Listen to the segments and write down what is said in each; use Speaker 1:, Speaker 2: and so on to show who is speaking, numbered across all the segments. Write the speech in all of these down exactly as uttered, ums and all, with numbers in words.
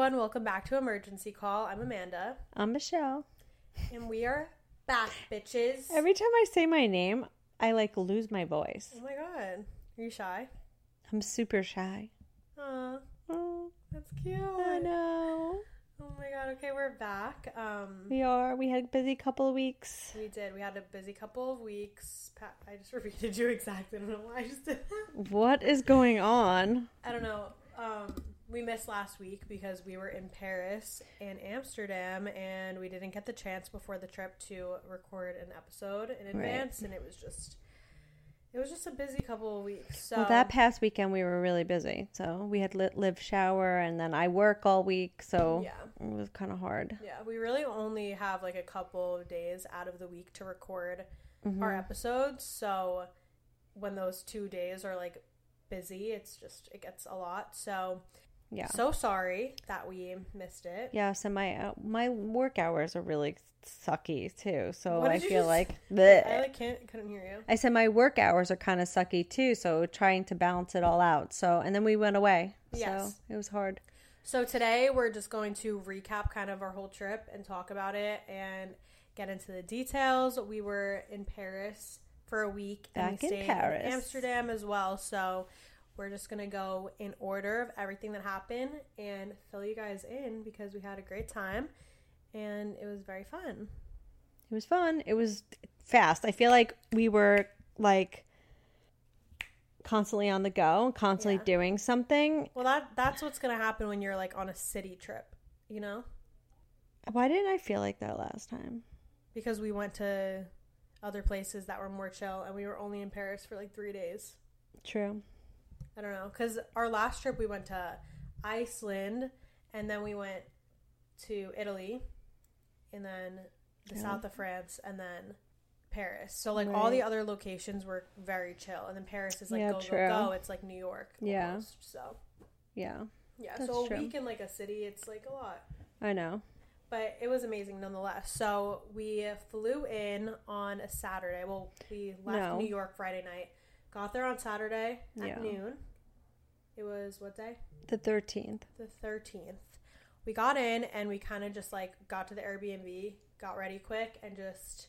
Speaker 1: everyone. Welcome back to Emergency Call. I'm Amanda.
Speaker 2: I'm Michelle.
Speaker 1: And we are back, bitches.
Speaker 2: Every time I say my name, I like lose my voice.
Speaker 1: Oh my god. Are you shy?
Speaker 2: I'm super shy.
Speaker 1: Aw.
Speaker 2: Oh,
Speaker 1: That's cute.
Speaker 2: I know.
Speaker 1: Oh my god. Okay, we're back. Um,
Speaker 2: We are. We had a busy couple of weeks.
Speaker 1: we did. We had a busy couple of weeks. Pat, I just repeated you exactly. I don't know why I just did that.
Speaker 2: What is going on?
Speaker 1: I don't know. Um, we missed last week because we were in Paris and Amsterdam, and we didn't get the chance before the trip to record an episode in advance, right. And it was just, it was just a busy couple of weeks. So
Speaker 2: Well, that past weekend we were really busy. So we had lit live shower, and then I work all week, so
Speaker 1: yeah.
Speaker 2: it was kind of hard.
Speaker 1: Yeah, we really only have like a couple of days out of the week to record
Speaker 2: Mm-hmm.
Speaker 1: our episodes. So when those two days are like busy, it's just it gets a lot. So
Speaker 2: yeah,
Speaker 1: so sorry that we missed it.
Speaker 2: Yes, and my uh, my work hours are really sucky too. So
Speaker 1: What
Speaker 2: I
Speaker 1: did you
Speaker 2: feel
Speaker 1: just-
Speaker 2: like
Speaker 1: I
Speaker 2: bleh.
Speaker 1: like can't couldn't hear you.
Speaker 2: I said my work hours are kind of sucky too. So trying to balance it all out. So and then we went away.
Speaker 1: Yes.
Speaker 2: So it was hard.
Speaker 1: So today we're just going to recap kind of our whole trip and talk about it and get into the details. We were in Paris for a week and
Speaker 2: Back
Speaker 1: we
Speaker 2: in
Speaker 1: stayed
Speaker 2: Paris.
Speaker 1: in Amsterdam as well. So we're just going to go in order of everything that happened and fill you guys in because we had a great time and it was very fun.
Speaker 2: It was fun. It was fast. I feel like we were like constantly on the go, constantly
Speaker 1: Yeah.
Speaker 2: doing something.
Speaker 1: Well, that that's what's going to happen when you're like on a city trip, you know?
Speaker 2: Why didn't I feel like that last time?
Speaker 1: Because we went to other places that were more chill and we were only in Paris for like three days.
Speaker 2: True.
Speaker 1: I don't know, because our last trip we went to Iceland, and then we went to Italy, and then the
Speaker 2: Yeah.
Speaker 1: south of France, and then Paris. So, like,
Speaker 2: Right.
Speaker 1: all the other locations were very chill, and then Paris is, like,
Speaker 2: Yeah,
Speaker 1: go,
Speaker 2: true.
Speaker 1: go, go. It's, like, New York
Speaker 2: Yeah.
Speaker 1: almost. So,
Speaker 2: Yeah,
Speaker 1: yeah.
Speaker 2: That's
Speaker 1: so, a
Speaker 2: true.
Speaker 1: week in, like, a city, it's, like, a lot.
Speaker 2: I know.
Speaker 1: But it was amazing nonetheless. So, we flew in on a Saturday. Well, we left
Speaker 2: No.
Speaker 1: New York Friday night. Got there on Saturday at
Speaker 2: Yeah.
Speaker 1: noon. It was what day?
Speaker 2: The thirteenth.
Speaker 1: The thirteenth. We got in and we kind of just like got to the Airbnb, got ready quick, and just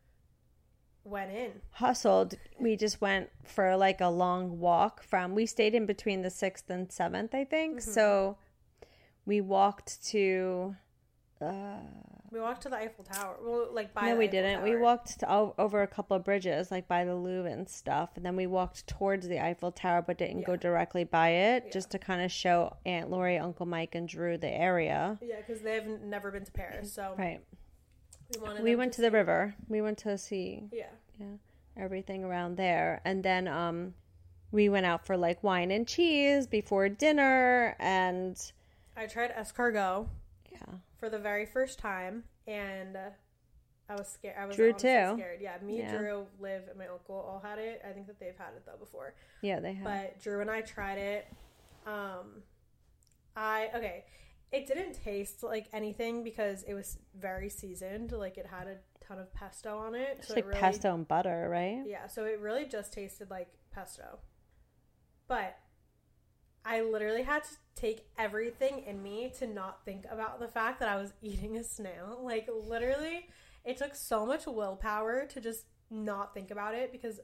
Speaker 1: went in.
Speaker 2: Hustled. We just went for like a long walk from, we stayed in between the sixth and seventh, I think.
Speaker 1: Mm-hmm.
Speaker 2: So we walked to, uh,
Speaker 1: We walked to the Eiffel Tower. Well, like by
Speaker 2: no,
Speaker 1: the
Speaker 2: we
Speaker 1: Eiffel
Speaker 2: didn't. We
Speaker 1: Tower.
Speaker 2: walked to, o- over a couple of bridges, like by the Louvre and stuff. And then we walked towards the Eiffel Tower, but didn't
Speaker 1: Yeah.
Speaker 2: go directly by it,
Speaker 1: Yeah.
Speaker 2: just to kind of show Aunt Lori, Uncle Mike, and Drew the area.
Speaker 1: Yeah, because they've never been to Paris, so
Speaker 2: Right.
Speaker 1: we wanted.
Speaker 2: We
Speaker 1: them
Speaker 2: went to
Speaker 1: see-
Speaker 2: the river. We went to see
Speaker 1: Yeah.
Speaker 2: yeah, everything around there. And then um, we went out for like wine and cheese before dinner. And
Speaker 1: I tried escargot
Speaker 2: yeah,
Speaker 1: for the very first time, and uh, I was scared. I was
Speaker 2: Drew
Speaker 1: honestly
Speaker 2: too.
Speaker 1: scared. Yeah, me,
Speaker 2: Yeah.
Speaker 1: Drew, Liv, and my uncle all had it. I think that they've had it though before.
Speaker 2: yeah, they have.
Speaker 1: But Drew and I tried it. Um, I okay. It didn't taste like anything because it was very seasoned. Like it had a ton of pesto on it.
Speaker 2: It's
Speaker 1: so
Speaker 2: like
Speaker 1: it really,
Speaker 2: pesto and butter, right?
Speaker 1: Yeah, so it really just tasted like pesto. But I literally had to take everything in me to not think about the fact that I was eating a snail. Like literally, it took so much willpower to just not think about it because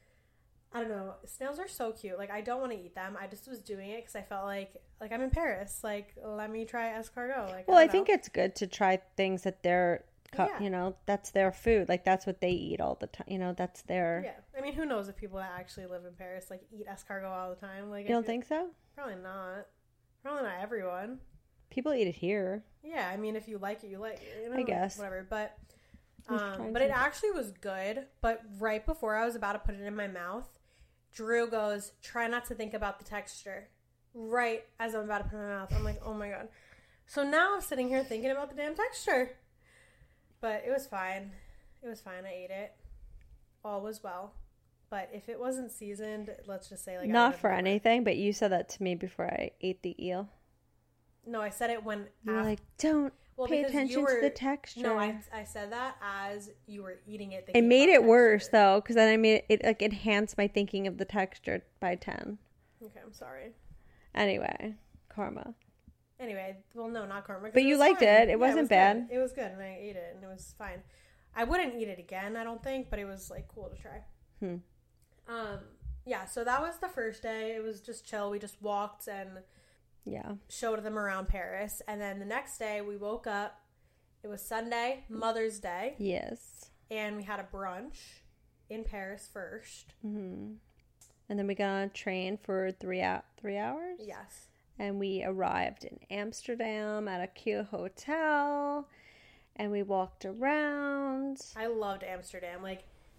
Speaker 1: I don't know. Snails are so cute. Like, I don't want to eat them. I just was doing it because I felt like, like I'm in Paris. Like, let me try escargot. Like,
Speaker 2: Well, I
Speaker 1: don't
Speaker 2: think
Speaker 1: know.
Speaker 2: it's good to try things that they're, cu-
Speaker 1: Yeah.
Speaker 2: you know, that's their food. Like that's what they eat all the time. You know, that's their.
Speaker 1: Yeah. I mean, who knows if people that actually live in Paris, like, eat escargot all the time. Like,
Speaker 2: You don't
Speaker 1: I feel-
Speaker 2: think so?
Speaker 1: Probably not. Probably not everyone.
Speaker 2: People eat it here.
Speaker 1: Yeah, I mean, if you like it, you like it. You know,
Speaker 2: I guess.
Speaker 1: Whatever. But,
Speaker 2: I'm
Speaker 1: um,
Speaker 2: trying
Speaker 1: but it
Speaker 2: to-
Speaker 1: actually was good. But right before I was about to put it in my mouth, Drew goes, try not to think about the texture. Right as I'm about to put it in my mouth. I'm like, oh my God. So now I'm sitting here thinking about the damn texture. But it was fine. It was fine. I ate it. All was well. But if it wasn't seasoned, let's just say like I
Speaker 2: Not
Speaker 1: would've
Speaker 2: for
Speaker 1: never-
Speaker 2: anything, but you said that to me before I ate the eel.
Speaker 1: No, I said it when
Speaker 2: You were
Speaker 1: af-
Speaker 2: like, don't
Speaker 1: well,
Speaker 2: pay
Speaker 1: because you
Speaker 2: attention
Speaker 1: were-
Speaker 2: to the texture.
Speaker 1: No, I, I said that as you were eating it.
Speaker 2: It
Speaker 1: thinking
Speaker 2: made
Speaker 1: about
Speaker 2: it worse
Speaker 1: texture.
Speaker 2: though, because then I made it, it like enhanced my thinking of the texture by ten.
Speaker 1: Okay, I'm sorry.
Speaker 2: Anyway, karma.
Speaker 1: Anyway, well, no, not korma. 'cause
Speaker 2: But
Speaker 1: it
Speaker 2: you
Speaker 1: was
Speaker 2: liked
Speaker 1: fine.
Speaker 2: it. It
Speaker 1: Yeah,
Speaker 2: wasn't
Speaker 1: was
Speaker 2: bad.
Speaker 1: good. It was good, and I ate it, and it was fine. I wouldn't eat it again, I don't think, but it was like cool to try.
Speaker 2: Hmm.
Speaker 1: Um, yeah. So that was the first day. It was just chill. We just walked and
Speaker 2: Yeah.
Speaker 1: showed them around Paris, and then the next day we woke up. It was Sunday, Mother's Day,
Speaker 2: Yes.
Speaker 1: and we had a brunch in Paris first.
Speaker 2: Mm-hmm. And then we got on a train for three out three hours.
Speaker 1: Yes.
Speaker 2: And we arrived in Amsterdam at a cute hotel. And we walked around.
Speaker 1: I loved Amsterdam. Like,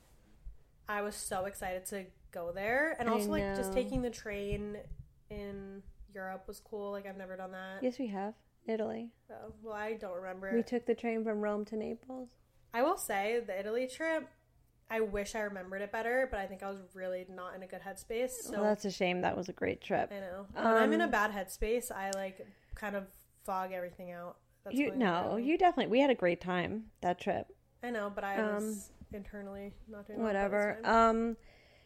Speaker 1: I was so excited to go there. And
Speaker 2: I
Speaker 1: also, like, just
Speaker 2: know.
Speaker 1: taking the train in Europe was cool. Like, I've never done that.
Speaker 2: Yes, we have. Italy.
Speaker 1: Oh, well, I don't remember.
Speaker 2: We took the train from Rome to Naples.
Speaker 1: I will say, the Italy trip, I wish I remembered it better, but I think I was really not in a good headspace. So
Speaker 2: Well, that's a shame. That was a great trip.
Speaker 1: I know. When I'm in a
Speaker 2: Um,
Speaker 1: bad headspace, I, like, kind of fog everything out. That's
Speaker 2: You
Speaker 1: going
Speaker 2: no,
Speaker 1: on.
Speaker 2: you definitely. We had a great time that trip.
Speaker 1: I know, but I
Speaker 2: um,
Speaker 1: was internally not doing well, but
Speaker 2: Whatever.
Speaker 1: it's fine.
Speaker 2: Um,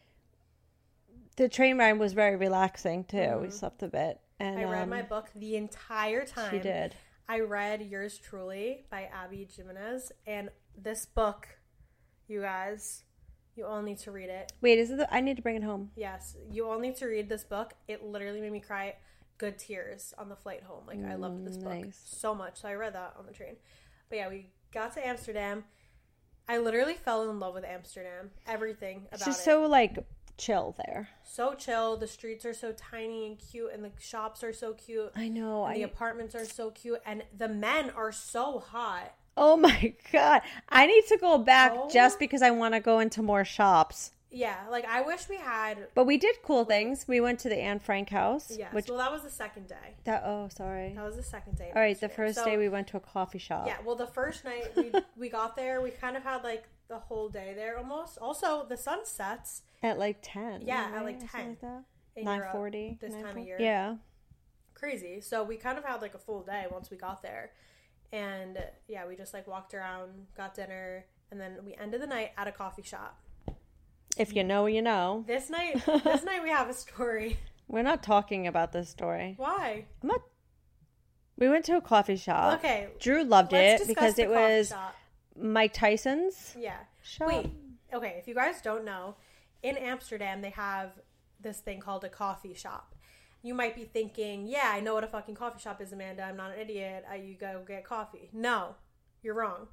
Speaker 2: the train ride was very relaxing too. We
Speaker 1: Mhm.
Speaker 2: slept a bit, and
Speaker 1: I read
Speaker 2: um,
Speaker 1: my book the entire time.
Speaker 2: She did.
Speaker 1: I read Yours Truly by Abby Jimenez, and this book, you guys, you all need to read it.
Speaker 2: Wait, is it? The, I need to bring it home.
Speaker 1: Yes, you all need to read this book. It literally made me cry good tears on the flight home. Like, I loved this book
Speaker 2: Nice.
Speaker 1: so much. So I read that on the train. But yeah, we got to Amsterdam. I literally fell in love with Amsterdam. Everything about
Speaker 2: It's just
Speaker 1: it.
Speaker 2: so like chill there.
Speaker 1: So chill. The streets are so tiny and cute, and the shops are so cute.
Speaker 2: I know.
Speaker 1: And
Speaker 2: I
Speaker 1: the apartments are so cute, and the men are so hot.
Speaker 2: oh my god, I need to go back
Speaker 1: Oh.
Speaker 2: just because I want to go into more shops.
Speaker 1: Yeah, like I wish we had.
Speaker 2: But we did cool things. We went to the Anne Frank house.
Speaker 1: Yes,
Speaker 2: Which
Speaker 1: well, that was the second day.
Speaker 2: that oh sorry.
Speaker 1: That was the second day. of
Speaker 2: All right, the
Speaker 1: Amsterdam.
Speaker 2: first
Speaker 1: So,
Speaker 2: day we went to a coffee shop.
Speaker 1: Yeah, well, the first night we we got there, we kind of had like the whole day there almost. Also, the sun sets
Speaker 2: At like ten.
Speaker 1: Yeah, at,
Speaker 2: right?
Speaker 1: like,
Speaker 2: Or something
Speaker 1: ten.
Speaker 2: Like that.
Speaker 1: in
Speaker 2: Nine
Speaker 1: Europe
Speaker 2: forty.
Speaker 1: this time of year.
Speaker 2: Yeah.
Speaker 1: Crazy. So we kind of had like a full day once we got there, and yeah, we just like walked around, got dinner, and then we ended the night at a coffee shop.
Speaker 2: If you know, you know.
Speaker 1: This night, this night we have a story.
Speaker 2: We're not talking about this story.
Speaker 1: Why?
Speaker 2: I'm not. We went to a coffee shop.
Speaker 1: Okay,
Speaker 2: Drew loved
Speaker 1: let's
Speaker 2: it
Speaker 1: discuss
Speaker 2: because
Speaker 1: the
Speaker 2: it
Speaker 1: coffee
Speaker 2: was
Speaker 1: shop.
Speaker 2: Mike Tyson's
Speaker 1: Yeah.
Speaker 2: shop.
Speaker 1: Wait. Okay, if you guys don't know, in Amsterdam they have this thing called a coffee shop. You might be thinking, yeah, I know what a fucking coffee shop is, Amanda. I'm not an idiot. I, you go get coffee. No, you're wrong.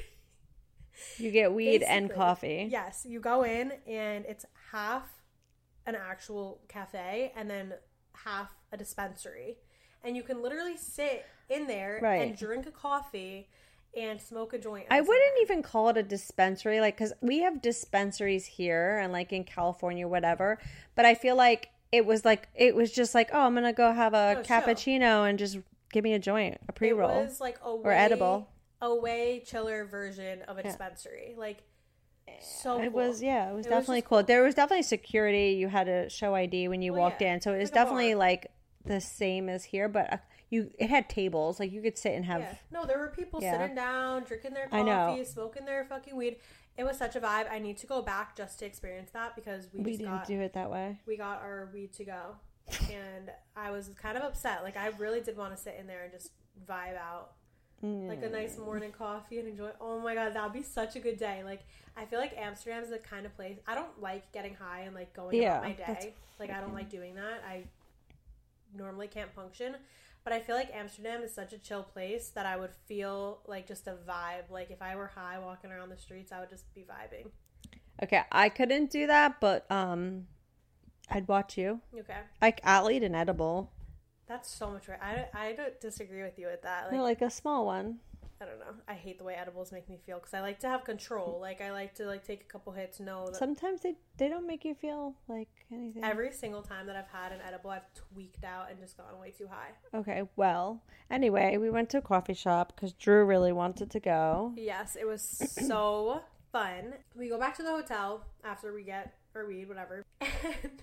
Speaker 2: You get weed and
Speaker 1: Basically,
Speaker 2: coffee.
Speaker 1: Yes, you go in and it's half an actual cafe and then half a dispensary. And you can literally sit in there
Speaker 2: Right.
Speaker 1: and drink a coffee and smoke a joint. at
Speaker 2: I
Speaker 1: the same
Speaker 2: wouldn't
Speaker 1: time.
Speaker 2: even call it a dispensary, like, because we have dispensaries here and like in California, whatever. But I feel like it was like it was just like, oh, I'm gonna go have a
Speaker 1: No, chill.
Speaker 2: cappuccino and just give me a joint, a pre roll.
Speaker 1: It was like a way,
Speaker 2: edible.
Speaker 1: a way chiller version of a
Speaker 2: Yeah.
Speaker 1: dispensary. Like, so
Speaker 2: It
Speaker 1: cool.
Speaker 2: was yeah, it was
Speaker 1: It was
Speaker 2: definitely
Speaker 1: just
Speaker 2: cool.
Speaker 1: cool.
Speaker 2: There was definitely security. You had to show I D when you
Speaker 1: Well,
Speaker 2: walked
Speaker 1: yeah,
Speaker 2: in, so it was
Speaker 1: like a bar.
Speaker 2: definitely like the same as here. But uh, you, it had tables, like you could sit and have.
Speaker 1: Yeah. No, there were people
Speaker 2: Yeah.
Speaker 1: sitting down, drinking their
Speaker 2: I know.
Speaker 1: coffee, smoking their fucking weed. It was such a vibe. I need to go back just to experience that because we,
Speaker 2: We
Speaker 1: just
Speaker 2: didn't
Speaker 1: got
Speaker 2: do it that way.
Speaker 1: we got our weed to go, and I was kind of upset. Like I really did want to sit in there and just vibe out, like a nice morning coffee and enjoy. Oh my god, that would be such a good day. Like I feel like Amsterdam is the kind of place I don't like getting high and like going
Speaker 2: Yeah,
Speaker 1: about my
Speaker 2: that's
Speaker 1: day. Like I don't like doing that. I normally can't function. But I feel like Amsterdam is such a chill place that I would feel like just a vibe. Like if I were high walking around the streets, I would just be vibing.
Speaker 2: Okay, I couldn't do that, but um, I'd watch you.
Speaker 1: Okay.
Speaker 2: Like I'll eat an edible,
Speaker 1: That's so much right. I, I don't disagree with you with that. Like,
Speaker 2: no, like a small one.
Speaker 1: I don't know. I hate the way edibles make me feel because I like to have control. Like I like to like take a couple hits, know that
Speaker 2: Sometimes they they don't make you feel like anything.
Speaker 1: every single time that I've had an edible, I've tweaked out and just gone way too high.
Speaker 2: Okay, well, anyway, we went to a coffee shop because Drew really wanted to go.
Speaker 1: Yes, it was so fun. We go back to the hotel after we get our weed, whatever. And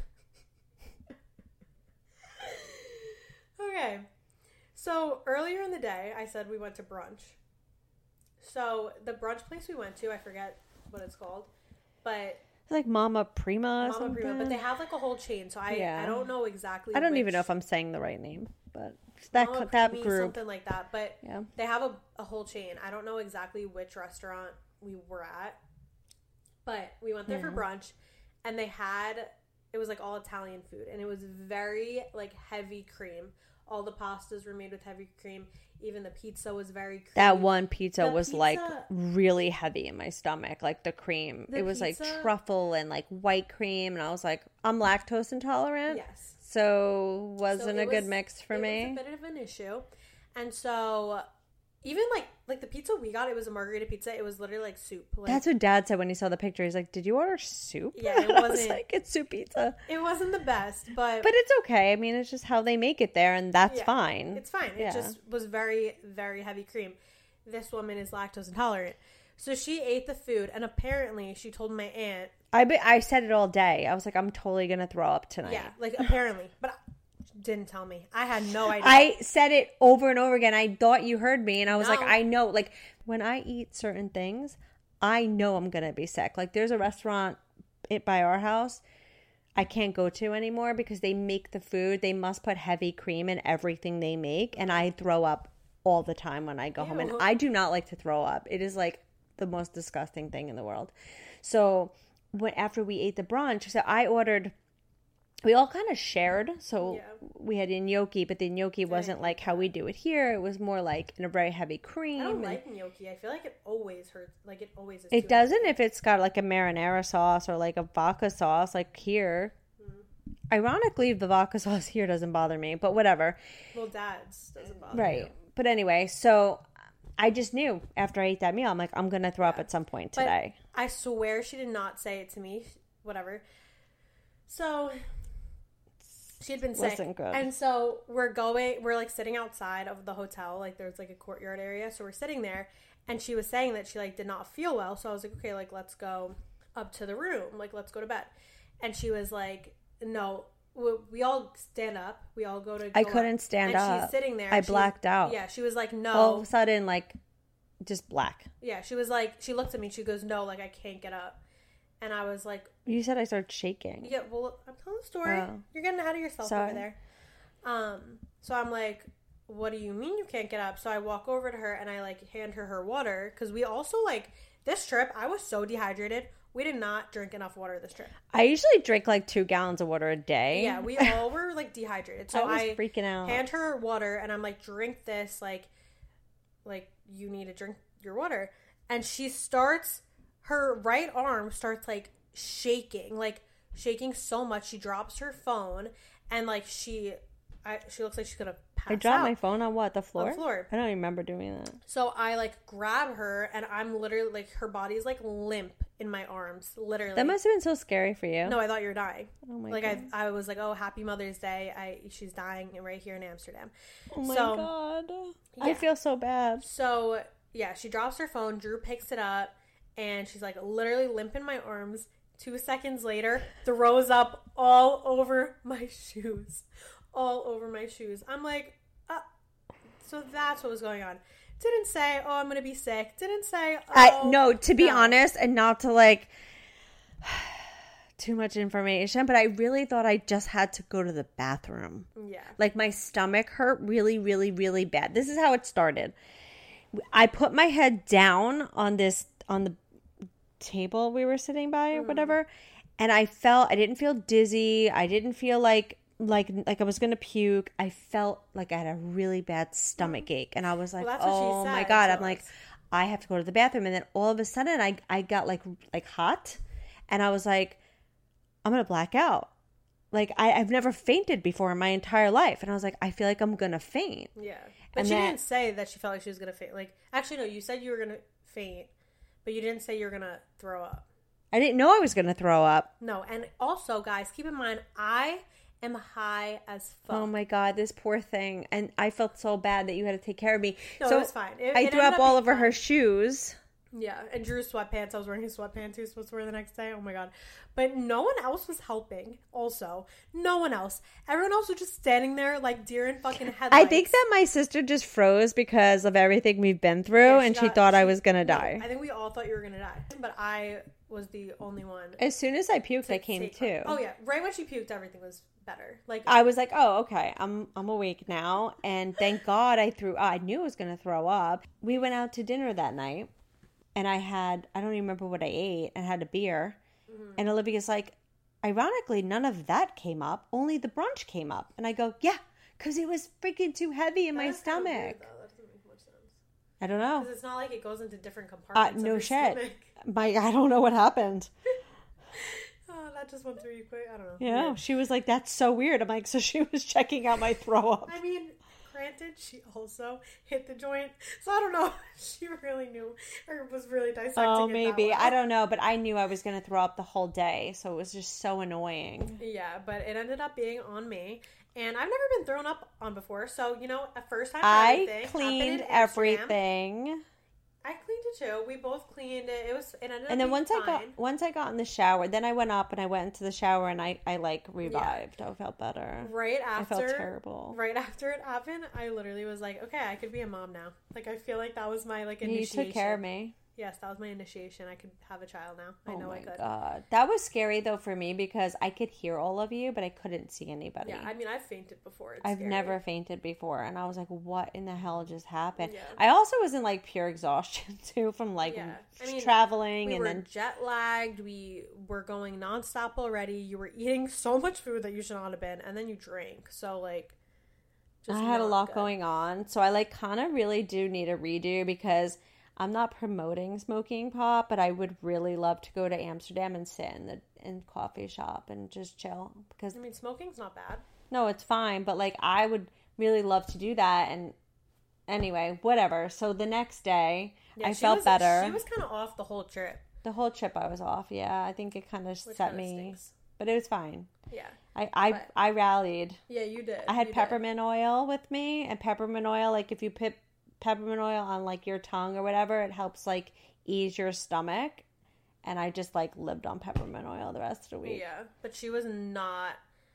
Speaker 1: okay. So earlier in the day, I said we went to brunch. So the brunch place we went to, I forget what it's called, but
Speaker 2: It's like Mama Prima or
Speaker 1: Mama Prima,
Speaker 2: something.
Speaker 1: but they have like a whole chain, so I
Speaker 2: Yeah.
Speaker 1: I don't know exactly.
Speaker 2: I don't
Speaker 1: which,
Speaker 2: even know if I'm saying the right name, but that
Speaker 1: Mama
Speaker 2: that
Speaker 1: Creamy,
Speaker 2: group.
Speaker 1: something like that. But
Speaker 2: Yeah.
Speaker 1: they have a, a whole chain. I don't know exactly which restaurant we were at, but we went there
Speaker 2: Yeah.
Speaker 1: for brunch, and they had, it was like all Italian food, and it was very like heavy cream. All the pastas were made with heavy cream. Even the pizza was very creamy.
Speaker 2: That one pizza
Speaker 1: The
Speaker 2: was
Speaker 1: pizza-
Speaker 2: like really heavy in my stomach, like the cream.
Speaker 1: The
Speaker 2: it was
Speaker 1: pizza-
Speaker 2: like truffle and like white cream, and I was like, I'm lactose intolerant.
Speaker 1: Yes.
Speaker 2: So wasn't
Speaker 1: So
Speaker 2: a
Speaker 1: it
Speaker 2: good
Speaker 1: was-
Speaker 2: mix for
Speaker 1: it
Speaker 2: me.
Speaker 1: was a bit of an issue. And so even like like the pizza we got, it was a margarita pizza. It was literally like soup. Like,
Speaker 2: That's what Dad said when he saw the picture. He's like, "Did you order soup?"
Speaker 1: Yeah, it
Speaker 2: I was
Speaker 1: wasn't-
Speaker 2: like, "It's soup pizza,"
Speaker 1: it wasn't the best, but
Speaker 2: but it's okay. I mean, it's just how they make it there, and that's
Speaker 1: Yeah,
Speaker 2: fine.
Speaker 1: it's fine.
Speaker 2: Yeah.
Speaker 1: It just was very, very heavy cream. This woman is lactose intolerant. So she ate the food, and apparently she told my aunt,
Speaker 2: I be, I said it all day. I was like, "I'm totally gonna throw up tonight."
Speaker 1: yeah, like apparently, but didn't tell me. I had no idea.
Speaker 2: I said it over and over again. I thought you heard me, and I was
Speaker 1: No.
Speaker 2: like, I know. Like, when I eat certain things, I know I'm going to be sick. Like, there's a restaurant it by our house I can't go to anymore because they make the food. They must put heavy cream in everything they make, and I throw up all the time when I go home. And
Speaker 1: Ew.
Speaker 2: I do not like to throw up. It is, like, the most disgusting thing in the world. So, when after we ate the brunch, so I ordered... We all kind of shared, so
Speaker 1: Yeah.
Speaker 2: we had gnocchi, but the gnocchi wasn't like how we do it here. It was more like in a very heavy cream.
Speaker 1: I don't
Speaker 2: and
Speaker 1: like gnocchi. I feel like it always hurts. Like it always is.
Speaker 2: it
Speaker 1: too
Speaker 2: doesn't if it's got like a marinara sauce or like a vodka sauce, like here.
Speaker 1: Mm.
Speaker 2: Ironically, the vodka sauce here doesn't bother me, but whatever.
Speaker 1: Well, Dad's doesn't bother
Speaker 2: Right.
Speaker 1: you.
Speaker 2: But anyway, so I just knew after I ate that meal, I'm like, I'm going to throw up at some point
Speaker 1: But
Speaker 2: today.
Speaker 1: I swear she did not say it to me. Whatever. So she had been sick.
Speaker 2: Wasn't good.
Speaker 1: And so we're going, we're like sitting outside of the hotel. Like there's like a courtyard area. So we're sitting there. And she was saying that she like did not feel well. So I was like, okay, like let's go up to the room. Like let's go to bed. And she was like, no. We, we all stand up. We all go to go
Speaker 2: I couldn't
Speaker 1: up.
Speaker 2: stand
Speaker 1: and
Speaker 2: up.
Speaker 1: she's sitting there.
Speaker 2: I
Speaker 1: She-
Speaker 2: blacked out.
Speaker 1: Yeah. She was like, no.
Speaker 2: All of a sudden, like, just black.
Speaker 1: Yeah. She was like, she looked at me. She goes, no, like I can't get up. And I was like,
Speaker 2: You said I started shaking.
Speaker 1: yeah, well, I'm telling the story.
Speaker 2: Oh.
Speaker 1: You're getting ahead of yourself
Speaker 2: Sorry.
Speaker 1: over there. Um, so I'm like, what do you mean you can't get up? So I walk over to her and I like hand her her water because we also like this trip. I was so dehydrated. We did not drink enough water this trip.
Speaker 2: I usually drink like two gallons of water a day.
Speaker 1: Yeah, we all were like dehydrated. So
Speaker 2: I was
Speaker 1: I
Speaker 2: freaking out.
Speaker 1: hand her water and I'm like, drink this. Like, like you need to drink your water. And she starts, her right arm starts like shaking, like shaking so much. She drops her phone and like she, I, she looks like she's gonna pass
Speaker 2: I dropped
Speaker 1: out
Speaker 2: my phone on what? The floor?
Speaker 1: on the floor.
Speaker 2: I don't remember doing that.
Speaker 1: So I like grab her and I'm literally like, her body's like limp in my arms, literally.
Speaker 2: That must have been so scary for you.
Speaker 1: No, I thought you were dying.
Speaker 2: Oh my
Speaker 1: like
Speaker 2: god.
Speaker 1: I, I was like, oh, happy Mother's Day. I she's dying right here in Amsterdam.
Speaker 2: Oh my
Speaker 1: so,
Speaker 2: god. I
Speaker 1: yeah.
Speaker 2: feel so bad.
Speaker 1: So yeah, she drops her phone. Drew picks it up, and she's like literally limp in my arms. Two seconds later, throws up all over my shoes, all over my shoes. I'm like, uh, so that's what was going on. Didn't say, oh, I'm gonna be sick. Didn't say, oh,
Speaker 2: I no, to be
Speaker 1: no.
Speaker 2: honest, and not to like too much information, but I really thought I just had to go to the bathroom.
Speaker 1: Yeah.
Speaker 2: Like my stomach hurt really, really, really bad. This is how it started. I put my head down on this on the table we were sitting by or whatever, and I felt I didn't feel dizzy. I didn't feel like like like I was gonna puke. I felt like I had a really bad stomach ache, and I was like,
Speaker 1: Well, that's what she
Speaker 2: "Oh my
Speaker 1: said
Speaker 2: god!"
Speaker 1: to
Speaker 2: I'm like,
Speaker 1: us.
Speaker 2: I have to go to the bathroom, and then all of a sudden, I I got like like hot, and I was like, I'm gonna black out. Like I, I've never fainted before in my entire life, and I was like, I feel like I'm gonna faint.
Speaker 1: Yeah. But
Speaker 2: And
Speaker 1: she
Speaker 2: that-
Speaker 1: didn't say that she felt like she was gonna faint. Like, actually, no. You said you were gonna faint, but you didn't say you were gonna throw up.
Speaker 2: I didn't know I was gonna throw up.
Speaker 1: No. And also, guys, keep in mind, I am high as fuck.
Speaker 2: Oh my god, this poor thing, and I felt so bad that you had to take care of me.
Speaker 1: No,
Speaker 2: so
Speaker 1: it was fine. It-
Speaker 2: I
Speaker 1: it
Speaker 2: threw
Speaker 1: ended
Speaker 2: up
Speaker 1: up
Speaker 2: all
Speaker 1: being
Speaker 2: over
Speaker 1: fine.
Speaker 2: her shoes.
Speaker 1: Yeah, and Drew's sweatpants. I was wearing his sweatpants he was supposed to wear the next day. Oh my god. But no one else was helping, also. No one else. Everyone else was just standing there like deer in fucking headlights.
Speaker 2: I think that my sister just froze because of everything we've been through,
Speaker 1: Yeah,
Speaker 2: and she
Speaker 1: got-
Speaker 2: thought I
Speaker 1: she-
Speaker 2: was gonna
Speaker 1: no,
Speaker 2: die.
Speaker 1: I think we all thought you were gonna die. But I was the only one.
Speaker 2: As soon as I puked,
Speaker 1: to
Speaker 2: I came
Speaker 1: take
Speaker 2: to.
Speaker 1: Oh yeah, right when she puked, everything was better. Like
Speaker 2: I was like, oh, okay, I'm I'm awake now, and thank God I threw. I knew I was gonna throw up. We went out to dinner that night, and I had I don't even remember what I ate, and had a beer, mm-hmm. and Olivia's like, ironically, none of that came up. Only the brunch came up, and I go, yeah, because it was freaking too heavy in that my stomach. Kind of weird,
Speaker 1: that doesn't make much sense.
Speaker 2: I don't know.
Speaker 1: Because it's not like it goes into different compartments.
Speaker 2: Uh, no
Speaker 1: of
Speaker 2: shit.
Speaker 1: Stomach.
Speaker 2: My I don't know what happened.
Speaker 1: Oh, that just went through you quick. I don't know.
Speaker 2: Yeah, yeah, she was like, that's so weird. I'm like, so she was checking out my throw up.
Speaker 1: I mean, granted, she also hit the joint, so I don't know if she really knew or was really dissecting
Speaker 2: oh,
Speaker 1: it
Speaker 2: maybe.
Speaker 1: that well.
Speaker 2: I don't know, but I knew I was going to throw up the whole day, so it was just so annoying.
Speaker 1: Yeah, but it ended up being on me. And I've never been thrown up on before, so, you know, at first time for
Speaker 2: I
Speaker 1: everything.
Speaker 2: cleaned everything.
Speaker 1: I cleaned it too. We both cleaned it. It was. It ended up
Speaker 2: and then
Speaker 1: being
Speaker 2: once
Speaker 1: fine.
Speaker 2: I got once I got in the shower, then I went up and I went into the shower and I, I like revived. Yeah. I felt better.
Speaker 1: Right after,
Speaker 2: I felt terrible.
Speaker 1: Right after it happened, I literally was like, okay, I could be a mom now. Like I feel like that was my like initiation.
Speaker 2: You took care of me.
Speaker 1: Yes, that was my initiation. I could have a child now. I
Speaker 2: oh
Speaker 1: know
Speaker 2: my
Speaker 1: I could.
Speaker 2: God. That was scary though for me because I could hear all of you, but I couldn't see anybody.
Speaker 1: Yeah, I mean, I've fainted before. It's
Speaker 2: I've
Speaker 1: scary.
Speaker 2: never fainted before, and I was like, "What in the hell just happened?"
Speaker 1: Yeah.
Speaker 2: I also was in like pure exhaustion too from like
Speaker 1: yeah. I mean,
Speaker 2: traveling
Speaker 1: we
Speaker 2: and
Speaker 1: were
Speaker 2: then
Speaker 1: jet lagged. We were going nonstop already. You were eating so much food that you should not have been, and then you drank. So like,
Speaker 2: just I had a lot
Speaker 1: good.
Speaker 2: going on. So I like kind of really do need a redo because I'm not promoting smoking pot, but I would really love to go to Amsterdam and sit in the in coffee shop and just chill because
Speaker 1: I mean, smoking's not bad.
Speaker 2: No, it's fine, but like I would really love to do that. And anyway, whatever. So the next day, yeah, I felt
Speaker 1: was,
Speaker 2: better.
Speaker 1: She was kind of off the whole trip.
Speaker 2: The whole trip, I was off. Yeah, I think it kind of set me,
Speaker 1: stinks.
Speaker 2: But it was fine.
Speaker 1: Yeah,
Speaker 2: I I,
Speaker 1: but,
Speaker 2: I rallied.
Speaker 1: Yeah, you did.
Speaker 2: I had
Speaker 1: you
Speaker 2: peppermint
Speaker 1: did.
Speaker 2: oil with me, and peppermint oil, like if you put peppermint oil on like your tongue or whatever, it helps like ease your stomach. And I just like lived on peppermint oil the rest of the week.
Speaker 1: Yeah, but she was not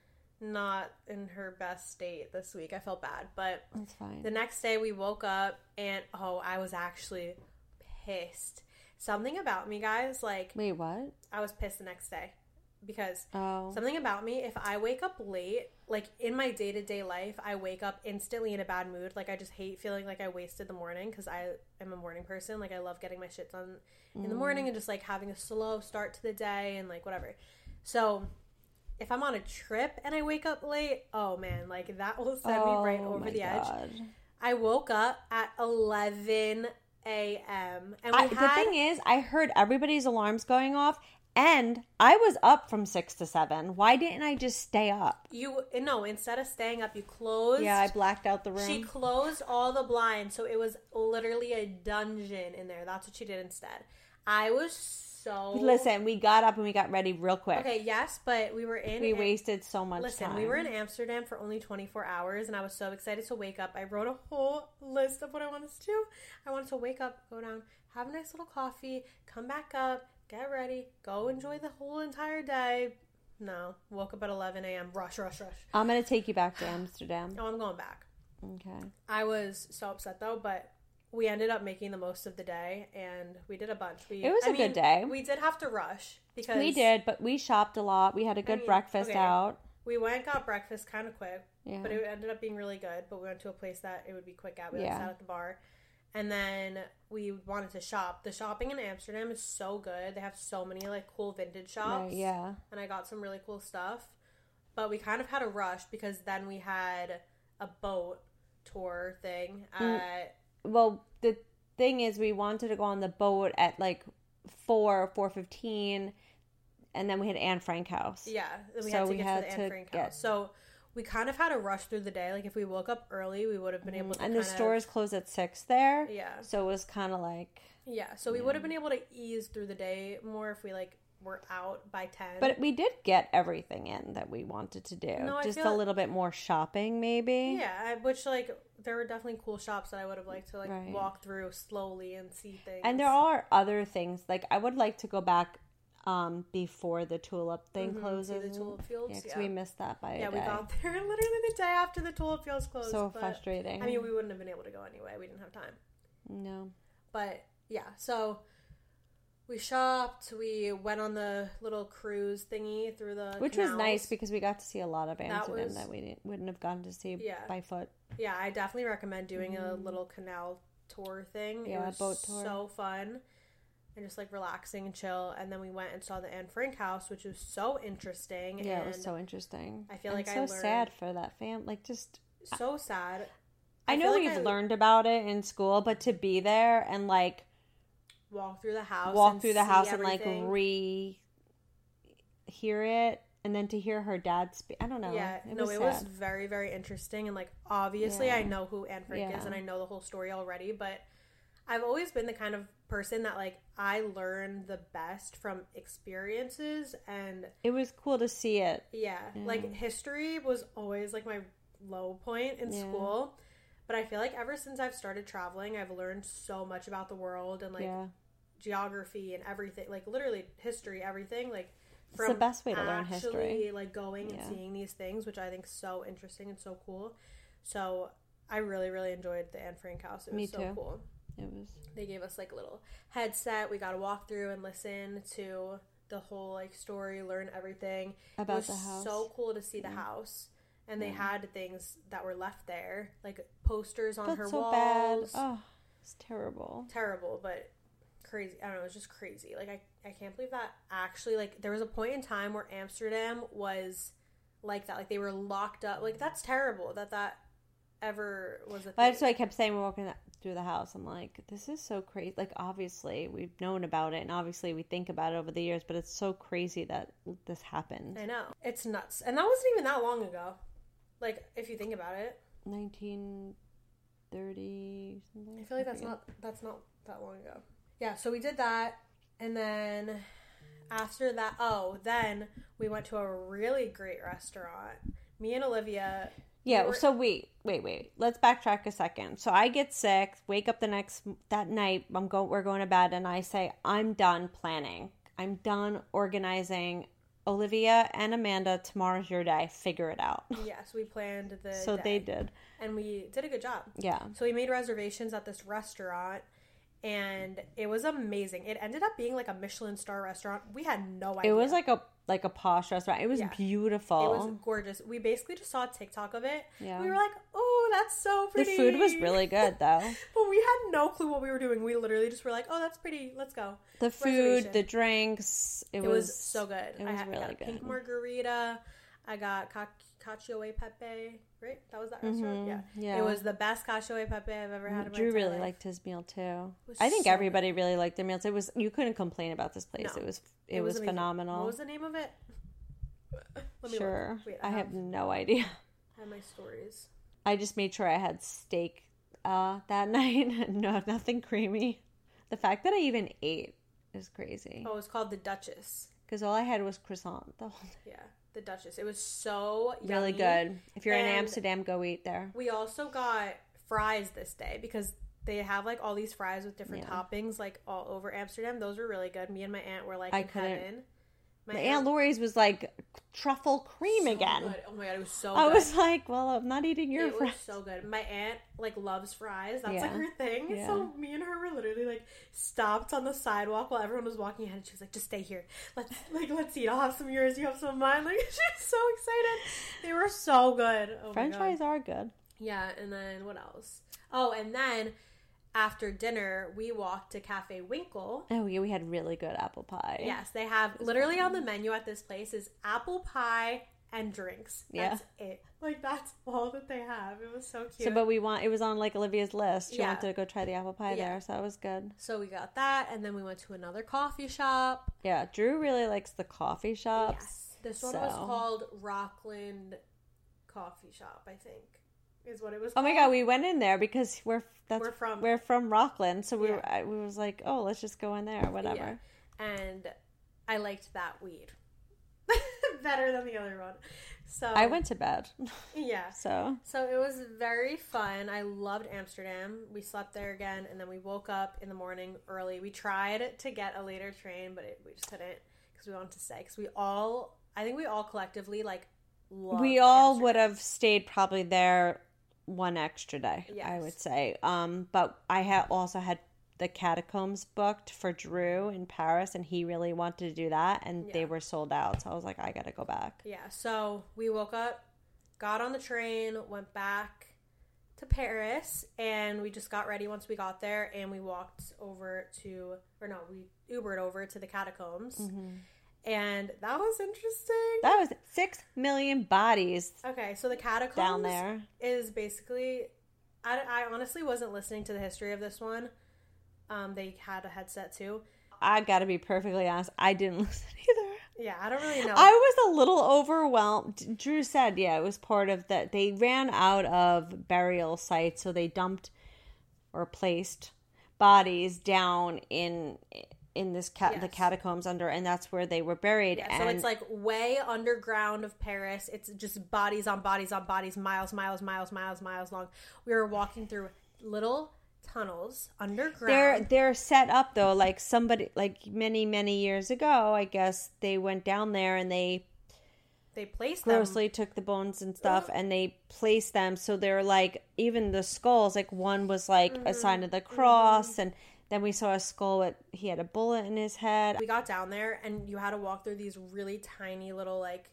Speaker 1: not in her best state this week. I felt bad, but
Speaker 2: that's fine.
Speaker 1: The next day we woke up and oh, I was actually pissed. Something about me, guys, like
Speaker 2: wait, what?
Speaker 1: I was pissed the next day because
Speaker 2: oh.
Speaker 1: something about me, if I wake up late, like in my day-to-day life, I wake up instantly in a bad mood. Like I just hate feeling like I wasted the morning because I am a morning person. Like I love getting my shit done in mm. the morning and just like having a slow start to the day and like whatever. So if I'm on a trip and I wake up late, oh man, like that will send
Speaker 2: oh,
Speaker 1: me right over the
Speaker 2: God.
Speaker 1: edge. I woke up at eleven a.m. and we
Speaker 2: I,
Speaker 1: had...
Speaker 2: the thing is, I heard everybody's alarms going off, and I was up from six to seven. Why didn't I just stay up?
Speaker 1: You no, instead of staying up, you closed.
Speaker 2: Yeah, I blacked out the room.
Speaker 1: She closed all the blinds, so it was literally a dungeon in there. That's what she did instead. I was so...
Speaker 2: Listen, we got up and we got ready real quick.
Speaker 1: Okay, yes, but we were in...
Speaker 2: We wasted so much
Speaker 1: Listen,
Speaker 2: time.
Speaker 1: we were in Amsterdam for only twenty-four hours, and I was so excited to wake up. I wrote a whole list of what I wanted to do. I wanted to wake up, go down, have a nice little coffee, come back up, get ready, go enjoy the whole entire day. No, woke up at eleven a.m. Rush, rush, rush.
Speaker 2: I'm going to take you back to Amsterdam.
Speaker 1: Oh, I'm going back.
Speaker 2: Okay.
Speaker 1: I was so upset, though, but... We ended up making the most of the day, and we did a bunch. We,
Speaker 2: it was
Speaker 1: I
Speaker 2: a
Speaker 1: mean,
Speaker 2: good day.
Speaker 1: We did have to rush because
Speaker 2: we did, but we shopped a lot. We had a good
Speaker 1: I mean,
Speaker 2: breakfast
Speaker 1: okay.
Speaker 2: out.
Speaker 1: We went and got breakfast kind of quick,
Speaker 2: yeah.
Speaker 1: but it ended up being really good. But we went to a place that it would be quick at. We
Speaker 2: yeah.
Speaker 1: sat at the bar, and then we wanted to shop. The shopping in Amsterdam is so good. They have so many like cool vintage shops.
Speaker 2: Right, yeah,
Speaker 1: and I got some really cool stuff. But we kind of had a rush because then we had a boat tour thing at.
Speaker 2: Mm. Well, the thing is, we wanted to go on the boat at like four, four fifteen, and then we had Anne Frank house.
Speaker 1: Yeah, we
Speaker 2: so
Speaker 1: had to
Speaker 2: we
Speaker 1: get
Speaker 2: had
Speaker 1: to the
Speaker 2: to
Speaker 1: Anne Frank
Speaker 2: get...
Speaker 1: house. So we kind of had to rush through the day. Like if we woke up early, we would have been able to.
Speaker 2: And
Speaker 1: kind
Speaker 2: the stores
Speaker 1: of...
Speaker 2: closed at six there.
Speaker 1: Yeah.
Speaker 2: So it was kind of like.
Speaker 1: Yeah, so we
Speaker 2: yeah.
Speaker 1: would have been able to ease through the day more if we like were out by ten.
Speaker 2: But we did get everything in that we wanted to do.
Speaker 1: No, I
Speaker 2: Just
Speaker 1: feel
Speaker 2: a little bit more shopping, maybe.
Speaker 1: Yeah, which like there were definitely cool shops that I would have liked to like
Speaker 2: right.
Speaker 1: walk through slowly and see things.
Speaker 2: And there are other things like I would like to go back um, before the tulip thing
Speaker 1: mm-hmm,
Speaker 2: closes.
Speaker 1: See the tulip fields.
Speaker 2: Yeah, because
Speaker 1: yeah.
Speaker 2: we missed that by
Speaker 1: yeah,
Speaker 2: a day.
Speaker 1: we got there literally the day after the tulip fields closed.
Speaker 2: So
Speaker 1: but,
Speaker 2: frustrating.
Speaker 1: I mean, we wouldn't have been able to go anyway. We didn't have time.
Speaker 2: No.
Speaker 1: But yeah, so we shopped. We went on the little cruise thingy through the
Speaker 2: Which
Speaker 1: canals.
Speaker 2: was nice because we got to see a lot of Amsterdam that,
Speaker 1: was,
Speaker 2: that we didn't, wouldn't have gotten to see
Speaker 1: yeah.
Speaker 2: by foot.
Speaker 1: Yeah, I definitely recommend doing mm. a little canal tour thing.
Speaker 2: Yeah,
Speaker 1: it was
Speaker 2: boat tour.
Speaker 1: So fun. And just like relaxing and chill. And then we went and saw the Anne Frank house, which was so interesting.
Speaker 2: Yeah,
Speaker 1: and
Speaker 2: it was so interesting.
Speaker 1: I feel
Speaker 2: and
Speaker 1: like
Speaker 2: so
Speaker 1: I learned...
Speaker 2: sad for that fam. Like, just...
Speaker 1: So sad.
Speaker 2: I, I know like we've I... learned about it in school, but to be there and like...
Speaker 1: Walk through the house.
Speaker 2: Walk through the house
Speaker 1: everything.
Speaker 2: and like re... hear it. And then to hear her dad speak. I don't know.
Speaker 1: Yeah,
Speaker 2: it
Speaker 1: no,
Speaker 2: was
Speaker 1: it
Speaker 2: sad.
Speaker 1: was very, very interesting. And like, obviously,
Speaker 2: yeah.
Speaker 1: I know who Anne Frank
Speaker 2: yeah.
Speaker 1: is and I know the whole story already, but I've always been the kind of person that like I learn the best from experiences, and
Speaker 2: it was cool to see it.
Speaker 1: Yeah, yeah. Like history was always like my low point in
Speaker 2: yeah.
Speaker 1: school, but I feel like ever since I've started traveling, I've learned so much about the world and like
Speaker 2: yeah.
Speaker 1: geography and everything, like literally history, everything. Like
Speaker 2: from it's the best way to learn
Speaker 1: actually,
Speaker 2: history.
Speaker 1: Like going
Speaker 2: yeah.
Speaker 1: and seeing these things, which I think is so interesting and so cool. So I really, really enjoyed the Anne Frank house. It was
Speaker 2: Me
Speaker 1: so
Speaker 2: too.
Speaker 1: cool.
Speaker 2: It was.
Speaker 1: They gave us like a little headset. We got to walk through and listen to the whole like story, learn everything
Speaker 2: about
Speaker 1: it was
Speaker 2: the house.
Speaker 1: So cool to see the yeah. house, and they
Speaker 2: yeah.
Speaker 1: had things that were left there, like posters on
Speaker 2: That's
Speaker 1: her
Speaker 2: so
Speaker 1: walls.
Speaker 2: Bad. Oh, it's terrible.
Speaker 1: Terrible, but crazy. I don't know. It's just crazy. Like I, I can't believe that actually. Like there was a point in time where Amsterdam was like that. Like they were locked up. Like that's terrible. That that ever was a thing.
Speaker 2: That's what I kept saying. We're walking through the house. I'm like, this is so crazy. Like, obviously, we've known about it, and obviously, we think about it over the years, but it's so crazy that this happened.
Speaker 1: I know. It's nuts. And that wasn't even that long ago. Like, if you think about it.
Speaker 2: nineteen thirty something.
Speaker 1: I feel like that's not, that's not that long ago. Yeah, so we did that, and then after that, oh, then we went to a really great restaurant. Me and Olivia...
Speaker 2: Yeah,
Speaker 1: we were...
Speaker 2: so wait, wait, wait. Let's backtrack a second. So I get sick, wake up the next, that night, I'm go, we're going to bed, and I say, I'm done planning. I'm done organizing. Olivia and Amanda, tomorrow's your day. Figure it out.
Speaker 1: Yes, we planned the
Speaker 2: So
Speaker 1: day.
Speaker 2: they did.
Speaker 1: And we did a good job.
Speaker 2: Yeah.
Speaker 1: So we made reservations at this restaurant, and it was amazing. It ended up being like a Michelin star restaurant. We had no idea.
Speaker 2: It was like a like a posh restaurant. It was yeah. beautiful.
Speaker 1: It was gorgeous. We basically just saw a TikTok of it.
Speaker 2: Yeah.
Speaker 1: We were like, oh, that's so pretty.
Speaker 2: The food was really good, though.
Speaker 1: But we had no clue what we were doing. We literally just were like, oh, that's pretty. Let's go.
Speaker 2: The food, the drinks. It,
Speaker 1: it
Speaker 2: was,
Speaker 1: was so good.
Speaker 2: It was
Speaker 1: I, had,
Speaker 2: really
Speaker 1: I got a
Speaker 2: good.
Speaker 1: pink margarita. I got ca- cacio e pepe. Right? That was that restaurant?
Speaker 2: Mm-hmm.
Speaker 1: Yeah.
Speaker 2: yeah.
Speaker 1: It was the best cacio e pepe I've ever had in my
Speaker 2: Drew really
Speaker 1: life.
Speaker 2: liked his meal, too. I think
Speaker 1: so
Speaker 2: everybody
Speaker 1: good.
Speaker 2: really liked their meals. It was You couldn't complain about this place.
Speaker 1: No.
Speaker 2: It was It,
Speaker 1: it
Speaker 2: was,
Speaker 1: was
Speaker 2: phenomenal.
Speaker 1: What was the name of it? Let me
Speaker 2: sure.
Speaker 1: Wait,
Speaker 2: I,
Speaker 1: I
Speaker 2: have,
Speaker 1: have
Speaker 2: no idea.
Speaker 1: I have my stories.
Speaker 2: I just made sure I had steak uh, that night. No, nothing creamy. The fact that I even ate is crazy.
Speaker 1: Oh, it was called the Duchess.
Speaker 2: Because all I had was croissant. The whole day.
Speaker 1: Yeah, the Duchess. It was so
Speaker 2: really
Speaker 1: yummy.
Speaker 2: good. If you're
Speaker 1: and
Speaker 2: in Amsterdam, go eat there.
Speaker 1: We also got fries this day because they have like all these fries with different
Speaker 2: yeah.
Speaker 1: toppings like all over Amsterdam. Those were really good. Me and my aunt were like
Speaker 2: I
Speaker 1: in
Speaker 2: couldn't.
Speaker 1: heaven. My
Speaker 2: My Aunt Lori's was like truffle cream
Speaker 1: so
Speaker 2: again.
Speaker 1: Good. Oh my god, it was so
Speaker 2: I
Speaker 1: good.
Speaker 2: I was like, well, I'm not eating your
Speaker 1: it
Speaker 2: fries.
Speaker 1: was so good. My aunt like loves fries. That's
Speaker 2: yeah.
Speaker 1: like her thing.
Speaker 2: Yeah.
Speaker 1: So me and her were literally like stopped on the sidewalk while everyone was walking ahead. And she was like, "Just stay here. Let's like let's eat. I'll have some of yours. You have some of mine." Like she was so excited. They were so good. Oh
Speaker 2: French fries are good.
Speaker 1: Yeah, and then what else? Oh, and then after dinner, we walked to Cafe Winkle.
Speaker 2: Oh, yeah, we had really good apple pie.
Speaker 1: Yes, they have literally on the menu at this place is apple pie and drinks. That's yeah. it. Like, that's all that they have. It was so cute.
Speaker 2: So, but we want, it was on, like, Olivia's list. She
Speaker 1: yeah.
Speaker 2: wanted to go try the apple pie
Speaker 1: yeah.
Speaker 2: there, so that was good.
Speaker 1: So, we got that, and then we went to another coffee shop.
Speaker 2: Yeah, Drew really likes the coffee shops.
Speaker 1: Yes. This one
Speaker 2: so.
Speaker 1: was called Rockland Coffee Shop, I think. Is what it was called.
Speaker 2: Oh my god, we went in there because we're that's
Speaker 1: we're from
Speaker 2: we're from Rockland, so we
Speaker 1: yeah.
Speaker 2: were I, we was like, oh, let's just go in there, whatever.
Speaker 1: Yeah. And I liked that weed better than the other one. So
Speaker 2: I went to bed.
Speaker 1: Yeah.
Speaker 2: So
Speaker 1: so it was very fun. I loved Amsterdam. We slept there again, and then we woke up in the morning early. We tried to get a later train, but it, we just couldn't because we wanted to stay. Because we all, I think we all collectively like loved
Speaker 2: we all
Speaker 1: Amsterdam.
Speaker 2: would have stayed probably there one extra day,
Speaker 1: yes.
Speaker 2: I would say. Um, but I had also had the catacombs booked for Drew in Paris, and he really wanted to do that, and
Speaker 1: Yeah.
Speaker 2: they were sold out. So I was like, I gotta go back.
Speaker 1: Yeah, so we woke up, got on the train, went back to Paris, and we just got ready once we got there, and we walked over to, or no, we Ubered over to the catacombs,
Speaker 2: Mm-hmm.
Speaker 1: and that was interesting.
Speaker 2: That was six million bodies
Speaker 1: Okay, so the catacombs
Speaker 2: down there.
Speaker 1: is basically, I, I honestly wasn't listening to the history of this one. Um, they had a headset too.
Speaker 2: I gotta be perfectly honest, I didn't listen either.
Speaker 1: Yeah, I don't really know.
Speaker 2: I was a little overwhelmed. Drew said, yeah, it was part of that. They ran out of burial sites, so they dumped or placed bodies down in in this cat
Speaker 1: Yes.
Speaker 2: the catacombs under, and that's where they were buried.
Speaker 1: Yeah,
Speaker 2: and
Speaker 1: so it's like way underground of Paris. It's just bodies on bodies on bodies, miles, miles, miles, miles, miles long. We were walking through little tunnels underground.
Speaker 2: they're they're set up though, like somebody like many many years ago. I guess they went down there and they
Speaker 1: they placed them.
Speaker 2: grossly took the bones and stuff, and they placed them so they're like, even the skulls, like one was like
Speaker 1: Mm-hmm.
Speaker 2: a sign of the cross, and then we saw a skull with he had a bullet in his head.
Speaker 1: We got down there, and you had to walk through these really tiny little like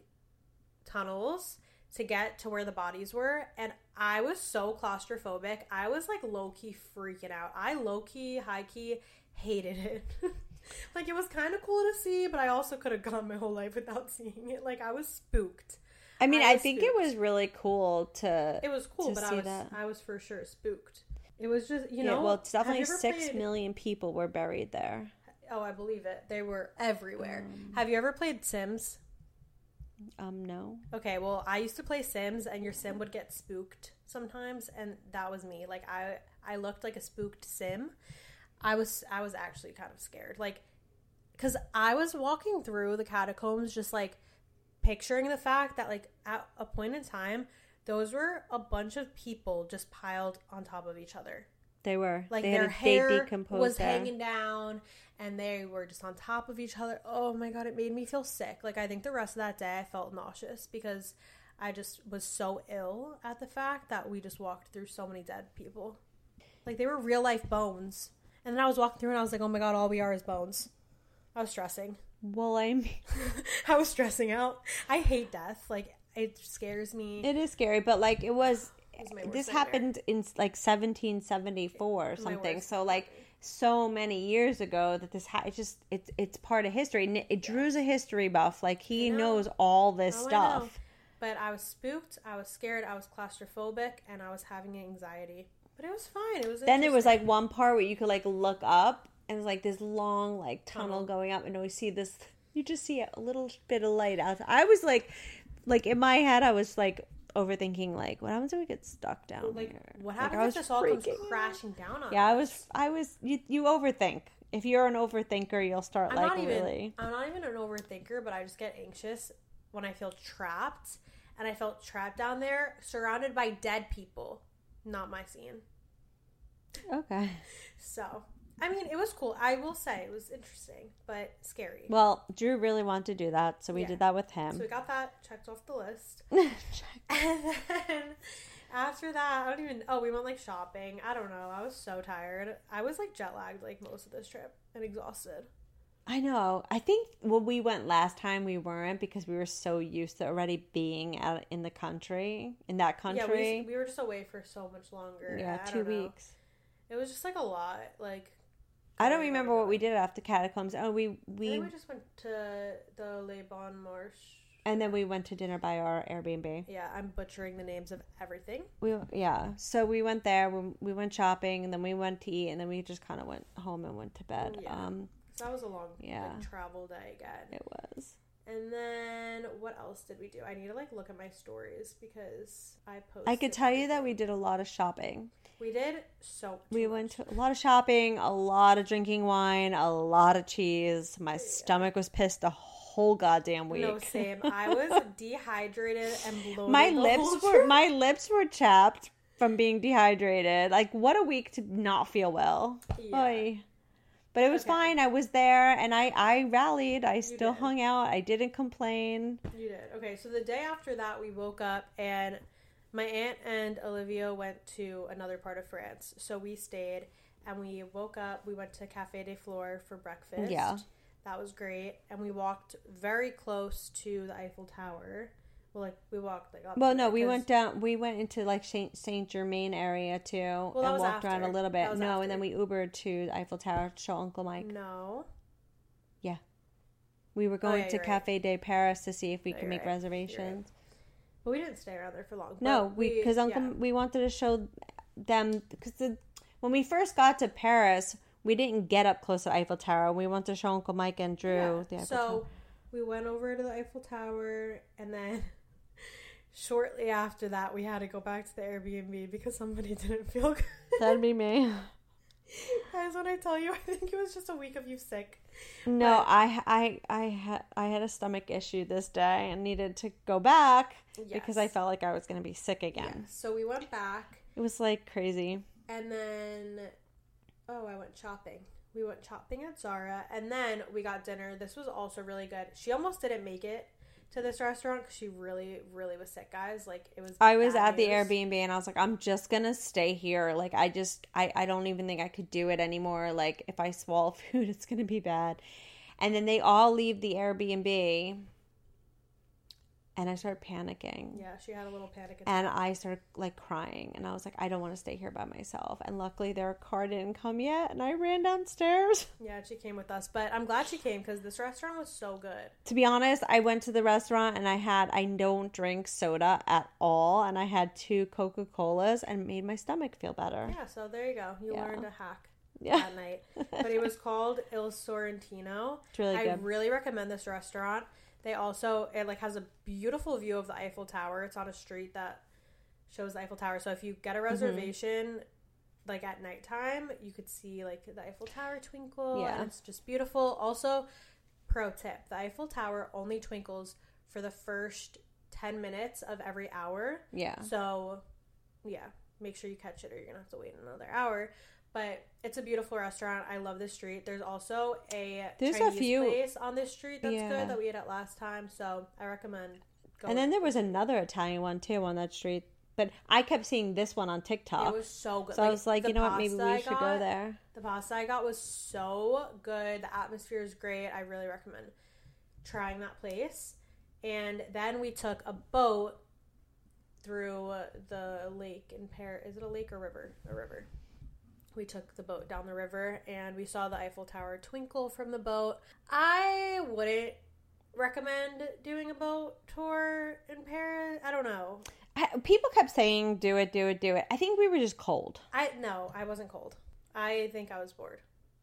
Speaker 1: tunnels to get to where the bodies were, and I was so claustrophobic. I was like low-key freaking out. I low-key, high-key hated it. Like, it was kind of cool to see, but I also could have gone my whole life without seeing it. Like, I was spooked.
Speaker 2: I mean,
Speaker 1: I
Speaker 2: I
Speaker 1: was
Speaker 2: think
Speaker 1: spooked.
Speaker 2: it was really cool to
Speaker 1: It was cool,
Speaker 2: to
Speaker 1: but I
Speaker 2: see
Speaker 1: was
Speaker 2: that.
Speaker 1: I was for sure spooked. It was just, you
Speaker 2: Yeah,
Speaker 1: know,
Speaker 2: well, it's
Speaker 1: have
Speaker 2: definitely
Speaker 1: you ever
Speaker 2: six
Speaker 1: played-
Speaker 2: million people were buried there.
Speaker 1: Oh, I believe it. They were everywhere.
Speaker 2: Um.
Speaker 1: Have you ever played Sims?
Speaker 2: Um, no.
Speaker 1: Okay, well, I used to play Sims, and your Sim would get spooked sometimes, and that was me. Like, I I looked like a spooked Sim. I was I was actually kind of scared, like, because I was walking through the catacombs, just like picturing the fact that, like, at a point in time, those were a bunch of people just piled on top of each other.
Speaker 2: They were
Speaker 1: Like,
Speaker 2: they
Speaker 1: their
Speaker 2: had,
Speaker 1: hair
Speaker 2: they decomposed
Speaker 1: was
Speaker 2: there.
Speaker 1: hanging down, and they were just on top of each other. Oh my god, it made me feel sick. Like, I think the rest of that day I felt nauseous because I just was so ill at the fact that we just walked through so many dead people. Like, they were real life bones. And then I was walking through and I was like, oh my god, all we are is bones. I was stressing.
Speaker 2: Well, I mean,
Speaker 1: I was stressing out. I hate death. Like, it scares me.
Speaker 2: it is scary, but like it was.
Speaker 1: was my worst
Speaker 2: This
Speaker 1: nightmare.
Speaker 2: happened in like seventeen seventy-four or
Speaker 1: My
Speaker 2: something.
Speaker 1: worst
Speaker 2: So like so many years ago that this ha- it just it's it's part of history. It, it Drew's a history buff. Like he
Speaker 1: know.
Speaker 2: knows all this
Speaker 1: Oh, I know.
Speaker 2: stuff.
Speaker 1: But I was spooked, I was scared, I was claustrophobic, and I was having anxiety. But it was fine. It was
Speaker 2: Then there was
Speaker 1: interesting.
Speaker 2: like one part where you could like look up and it was like this long like tunnel,
Speaker 1: Tunnel.
Speaker 2: going up, and we see this. You just see a little bit of light out. I was like, like in my head, I was like overthinking, like, what happens if we get stuck down
Speaker 1: like,
Speaker 2: here?
Speaker 1: what
Speaker 2: Like,
Speaker 1: happens
Speaker 2: I
Speaker 1: if
Speaker 2: was
Speaker 1: this all comes
Speaker 2: freaking out.
Speaker 1: crashing down on
Speaker 2: Yeah, I
Speaker 1: us?
Speaker 2: was. I was. You you overthink. If you're an overthinker, you'll start
Speaker 1: I'm
Speaker 2: like
Speaker 1: not even.
Speaker 2: really.
Speaker 1: I'm not even an overthinker, but I just get anxious when I feel trapped, and I felt trapped down there, surrounded by dead people. Not my scene.
Speaker 2: Okay.
Speaker 1: So, I mean, it was cool. I will say it was interesting, but scary.
Speaker 2: Well, Drew really wanted to do that, so we
Speaker 1: Yeah.
Speaker 2: did that with
Speaker 1: So
Speaker 2: him.
Speaker 1: we got that checked off the list. And then after that, I don't even. Oh, we went like shopping. I don't know. I was so tired. I was like jet lagged like most of this trip and exhausted.
Speaker 2: I know. I think when we went last time, we weren't because we were so used to already being out in the country, in that
Speaker 1: Yeah, we,
Speaker 2: country.
Speaker 1: we were just away for so much longer.
Speaker 2: Yeah,
Speaker 1: I
Speaker 2: two
Speaker 1: don't know.
Speaker 2: weeks.
Speaker 1: It was just like a lot. Like
Speaker 2: I don't
Speaker 1: going,
Speaker 2: remember
Speaker 1: going,
Speaker 2: what we
Speaker 1: going.
Speaker 2: did after catacombs. Oh, we
Speaker 1: I
Speaker 2: we
Speaker 1: think we just went to the Le Bon Marche.
Speaker 2: and then we went to dinner by our Airbnb.
Speaker 1: Yeah, I'm butchering the names of everything.
Speaker 2: We yeah. So we went there. We, we went shopping, and then we went to eat, and then we just kind of went home and went to bed.
Speaker 1: Yeah.
Speaker 2: Um,
Speaker 1: So that was a long
Speaker 2: Yeah.
Speaker 1: like, travel day again.
Speaker 2: it was.
Speaker 1: And then what else did we do? I need to like look at my stories because I posted.
Speaker 2: I could tell you that we did a lot of shopping.
Speaker 1: we did so.
Speaker 2: We
Speaker 1: too
Speaker 2: went
Speaker 1: much.
Speaker 2: to a lot of shopping, a lot of drinking wine, a lot of cheese. My stomach was pissed the whole goddamn week.
Speaker 1: No, same. I was dehydrated and bloated.
Speaker 2: my
Speaker 1: the
Speaker 2: lips
Speaker 1: whole
Speaker 2: were
Speaker 1: trip.
Speaker 2: my lips were chapped from being dehydrated. Like what a week to not feel well.
Speaker 1: Yeah.
Speaker 2: Oy. But it was
Speaker 1: Okay.
Speaker 2: fine. I was there and I I rallied. I still
Speaker 1: did.
Speaker 2: hung out. I didn't complain.
Speaker 1: You did. Okay, so the day after that, we woke up and my aunt and Olivia went to another part of France. So we stayed. and we woke up. We went to Cafe de Flore for breakfast.
Speaker 2: Yeah.
Speaker 1: That was great. And we walked very close to the Eiffel Tower. Well, like, we walked, like, up
Speaker 2: Well,
Speaker 1: to
Speaker 2: no,
Speaker 1: it,
Speaker 2: we
Speaker 1: 'cause-
Speaker 2: went down, we went into, like, Saint Saint Germain area, too,
Speaker 1: that
Speaker 2: and
Speaker 1: was
Speaker 2: walked around a
Speaker 1: after.
Speaker 2: little
Speaker 1: That
Speaker 2: bit.
Speaker 1: was
Speaker 2: No, and
Speaker 1: after.
Speaker 2: then we Ubered to the Eiffel Tower to show Uncle Mike.
Speaker 1: No.
Speaker 2: Yeah. We were going
Speaker 1: Oh, yeah,
Speaker 2: to
Speaker 1: you're right.
Speaker 2: Cafe de Paris to see if we
Speaker 1: No,
Speaker 2: could
Speaker 1: you're
Speaker 2: make
Speaker 1: right. You're right.
Speaker 2: reservations.
Speaker 1: But we didn't stay around there for long.
Speaker 2: No,
Speaker 1: But
Speaker 2: we because Uncle
Speaker 1: yeah.
Speaker 2: we wanted to show them because the, when we first got to Paris, we didn't get up close to the Eiffel Tower. We wanted to show Uncle Mike and Drew
Speaker 1: Yeah.
Speaker 2: the Eiffel
Speaker 1: So
Speaker 2: Tower.
Speaker 1: we went over to the Eiffel Tower, and then shortly after that, we had to go back to the Airbnb because somebody didn't feel good.
Speaker 2: That'd be me.
Speaker 1: Guys, when I tell you, I think it was just a week of you sick.
Speaker 2: No,
Speaker 1: But-
Speaker 2: I I I had I had a stomach issue this day and needed to go back because I
Speaker 1: Yes.
Speaker 2: felt like I was going to be sick again.
Speaker 1: Yeah. So we went back,
Speaker 2: It was like crazy.
Speaker 1: and then, oh, I went shopping. We went shopping at Zara, and then we got dinner. This was also really good. She almost didn't make it to this restaurant because she really, really was sick, guys. Like, it was
Speaker 2: I was
Speaker 1: bad
Speaker 2: at the
Speaker 1: news.
Speaker 2: Airbnb and I was like, I'm just gonna stay here. Like, I just, I, I don't even think I could do it anymore. Like, if I swallow food, it's gonna be bad. And then they all leave the Airbnb, and I started panicking.
Speaker 1: Yeah, she had a little panic attack.
Speaker 2: And I started like crying, and I was like, I don't want to stay here by myself. And luckily, their car didn't come yet, and I ran downstairs.
Speaker 1: Yeah, she came with us, but I'm glad she came because this restaurant was so good.
Speaker 2: To be honest, I went to the restaurant and I had, I don't drink soda at all, and I had two Coca Colas and made my stomach feel better.
Speaker 1: Yeah, so there you go. You
Speaker 2: Yeah.
Speaker 1: learned a hack
Speaker 2: Yeah.
Speaker 1: that night. But it was called Il Sorrentino.
Speaker 2: It's really
Speaker 1: I
Speaker 2: good.
Speaker 1: really recommend this restaurant. They also, it like has a beautiful view of the Eiffel Tower. It's on a street that shows the Eiffel Tower. So if you get a
Speaker 2: Mm-hmm.
Speaker 1: reservation, like at nighttime, you could see like the Eiffel Tower twinkle.
Speaker 2: Yeah.
Speaker 1: And it's just beautiful. Also, pro tip, the Eiffel Tower only twinkles for the first ten minutes of every hour.
Speaker 2: Yeah.
Speaker 1: So, yeah, make sure you catch it or you're going to have to wait another hour. But it's a beautiful restaurant. I love this street. There's also a
Speaker 2: There's a
Speaker 1: Chinese
Speaker 2: few-
Speaker 1: place on this street that's
Speaker 2: Yeah.
Speaker 1: good that we ate at last time. So, I recommend going.
Speaker 2: And then there was another Italian one too on that street. But I kept seeing this one on TikTok.
Speaker 1: It was so good.
Speaker 2: so I was like,
Speaker 1: the
Speaker 2: you know what, maybe
Speaker 1: pasta
Speaker 2: we
Speaker 1: I
Speaker 2: should
Speaker 1: got-
Speaker 2: go there.
Speaker 1: The pasta I got was so good. The atmosphere is great. I really recommend trying that place. And then we took a boat through the lake in Paris. Is it a lake or river? A river. We took the boat down the river and we saw the Eiffel Tower twinkle from the boat. I wouldn't recommend doing a boat tour in Paris. I don't know.
Speaker 2: I, people kept saying, do it, do it, do it. I think we were just cold.
Speaker 1: I no, I wasn't cold. I think I was bored.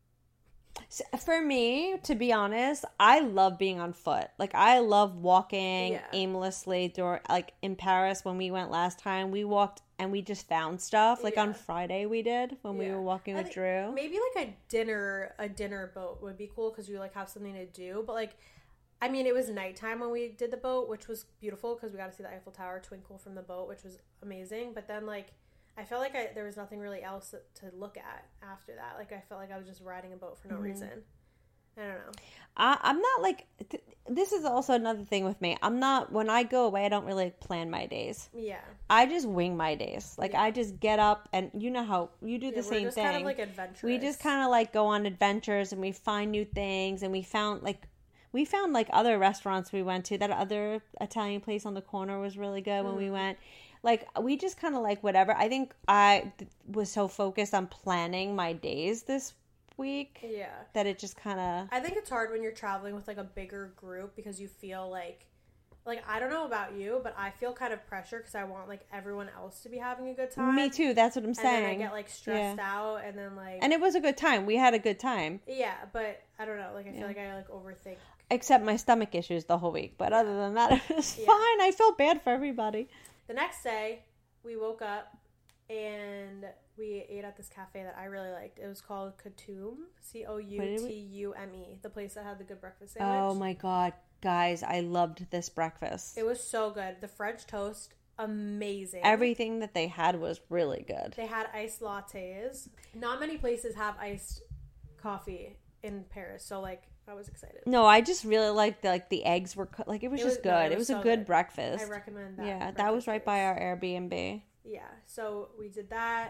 Speaker 2: So for me, to be honest, I love being on foot. Like, I love walking
Speaker 1: Yeah.
Speaker 2: aimlessly through, like, in Paris when we went last time, we walked and we just found stuff. Like,
Speaker 1: Yeah.
Speaker 2: on Friday we did when we
Speaker 1: Yeah.
Speaker 2: were walking
Speaker 1: I
Speaker 2: with
Speaker 1: think
Speaker 2: Drew.
Speaker 1: Maybe like a dinner, a dinner boat would be cool because you like have something to do. But like, I mean, it was nighttime when we did the boat, which was beautiful because we got to see the Eiffel Tower twinkle from the boat, which was amazing. But then like, I felt like I, there was nothing really else to look at after that. Like, I felt like I was just riding a boat for no
Speaker 2: Mm-hmm.
Speaker 1: reason. I don't know.
Speaker 2: I, I'm not like, th- this is also another thing with me. I'm not, when I go away, I don't really plan my days.
Speaker 1: Yeah.
Speaker 2: I just wing my days. Like,
Speaker 1: Yeah.
Speaker 2: I just get up and you know how you do
Speaker 1: Yeah,
Speaker 2: the
Speaker 1: we're
Speaker 2: same
Speaker 1: just
Speaker 2: thing.
Speaker 1: kind of like adventurous.
Speaker 2: We just kind of like go on adventures and we find new things, and we found like we found like other restaurants we went to. That other Italian place on the corner was really good when
Speaker 1: Mm.
Speaker 2: we went. Like, we just kind of like whatever. I think I th- was so focused on planning my days this week
Speaker 1: Yeah.
Speaker 2: that it just kind of
Speaker 1: I think it's hard when you're traveling with like a bigger group because you feel like, like I don't know about you, but I feel kind of pressure because I want like everyone else to be having a good time.
Speaker 2: me too. That's what I'm
Speaker 1: And
Speaker 2: saying.
Speaker 1: then I get like stressed out, and then like
Speaker 2: And it was a good time. We had a good time,
Speaker 1: yeah, but I don't know. Like I feel
Speaker 2: Yeah.
Speaker 1: like I like overthink.
Speaker 2: except my stomach issues the whole week. But other than that, it was
Speaker 1: Yeah.
Speaker 2: fine. I felt bad for everybody.
Speaker 1: The next day, we woke up and we ate at this cafe that I really liked. It was called Katume, C O U T U M E, the place that had the good breakfast sandwich.
Speaker 2: Oh my god, guys, I loved this breakfast.
Speaker 1: It was so good. The French toast, amazing.
Speaker 2: Everything that they had was really good.
Speaker 1: They had iced lattes. Not many places have iced coffee in Paris, so like I was excited.
Speaker 2: No, I just really liked the, like the eggs were co- like it was
Speaker 1: It
Speaker 2: just
Speaker 1: was-
Speaker 2: good.
Speaker 1: no,
Speaker 2: it
Speaker 1: it
Speaker 2: was,
Speaker 1: was
Speaker 2: a
Speaker 1: so
Speaker 2: good,
Speaker 1: good.
Speaker 2: breakfast.
Speaker 1: I recommend that.
Speaker 2: yeah, that
Speaker 1: breakfast
Speaker 2: was right
Speaker 1: place.
Speaker 2: by our Airbnb.
Speaker 1: Yeah, so we did that,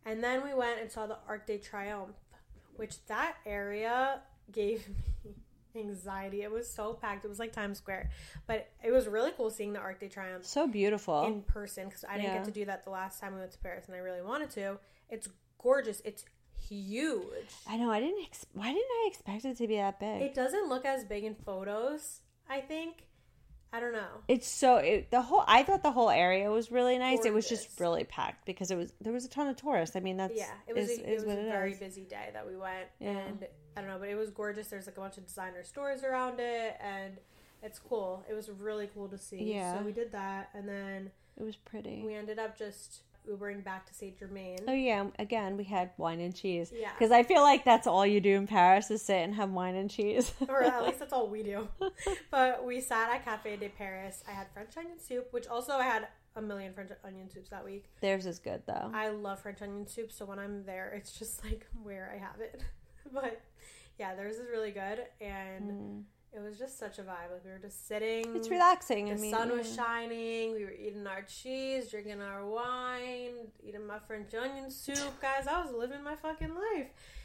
Speaker 1: And then we went and saw the Arc de Triomphe, which that area gave me anxiety. It was so packed. It was like Times Square. But it was really cool seeing the Arc de Triomphe.
Speaker 2: So beautiful.
Speaker 1: In person, because I didn't
Speaker 2: Yeah.
Speaker 1: get to do that the last time we went to Paris, and I really wanted to. It's gorgeous. It's huge.
Speaker 2: I know. I didn't. Ex- Why didn't I expect it to be that big?
Speaker 1: It doesn't look as big in photos, I think. I don't know.
Speaker 2: It's so it, the whole. I thought the whole area was really nice. It was
Speaker 1: Gorgeous.
Speaker 2: just really packed because it was there was a ton of tourists. I mean, that's
Speaker 1: Yeah, it was
Speaker 2: is,
Speaker 1: a,
Speaker 2: is
Speaker 1: it was
Speaker 2: what
Speaker 1: a
Speaker 2: it
Speaker 1: very
Speaker 2: is.
Speaker 1: busy day that we went,
Speaker 2: Yeah.
Speaker 1: and I don't know, but it was gorgeous. There's like a bunch of designer stores around it, and it's cool. It was really cool to see.
Speaker 2: Yeah.
Speaker 1: So we did that, and then
Speaker 2: It was pretty.
Speaker 1: we ended up just Ubering back to Saint Germain.
Speaker 2: Oh yeah, again we had wine and cheese.
Speaker 1: Yeah.
Speaker 2: Because I feel like that's all you do in Paris is sit and have wine and cheese.
Speaker 1: Or at least that's all we do. But we sat at Cafe de Paris. I had French onion soup, which also I had a million French onion soups that week.
Speaker 2: Theirs is good though.
Speaker 1: I love French onion soup, so when I'm there, it's just like where I have it. But yeah, theirs is really good, and
Speaker 2: Mm.
Speaker 1: it was just such a vibe. Like we were just sitting.
Speaker 2: It's relaxing.
Speaker 1: The
Speaker 2: I mean,
Speaker 1: sun was
Speaker 2: yeah.
Speaker 1: shining. We were eating our cheese, drinking our wine, eating my French onion soup. Guys, I was living my fucking life.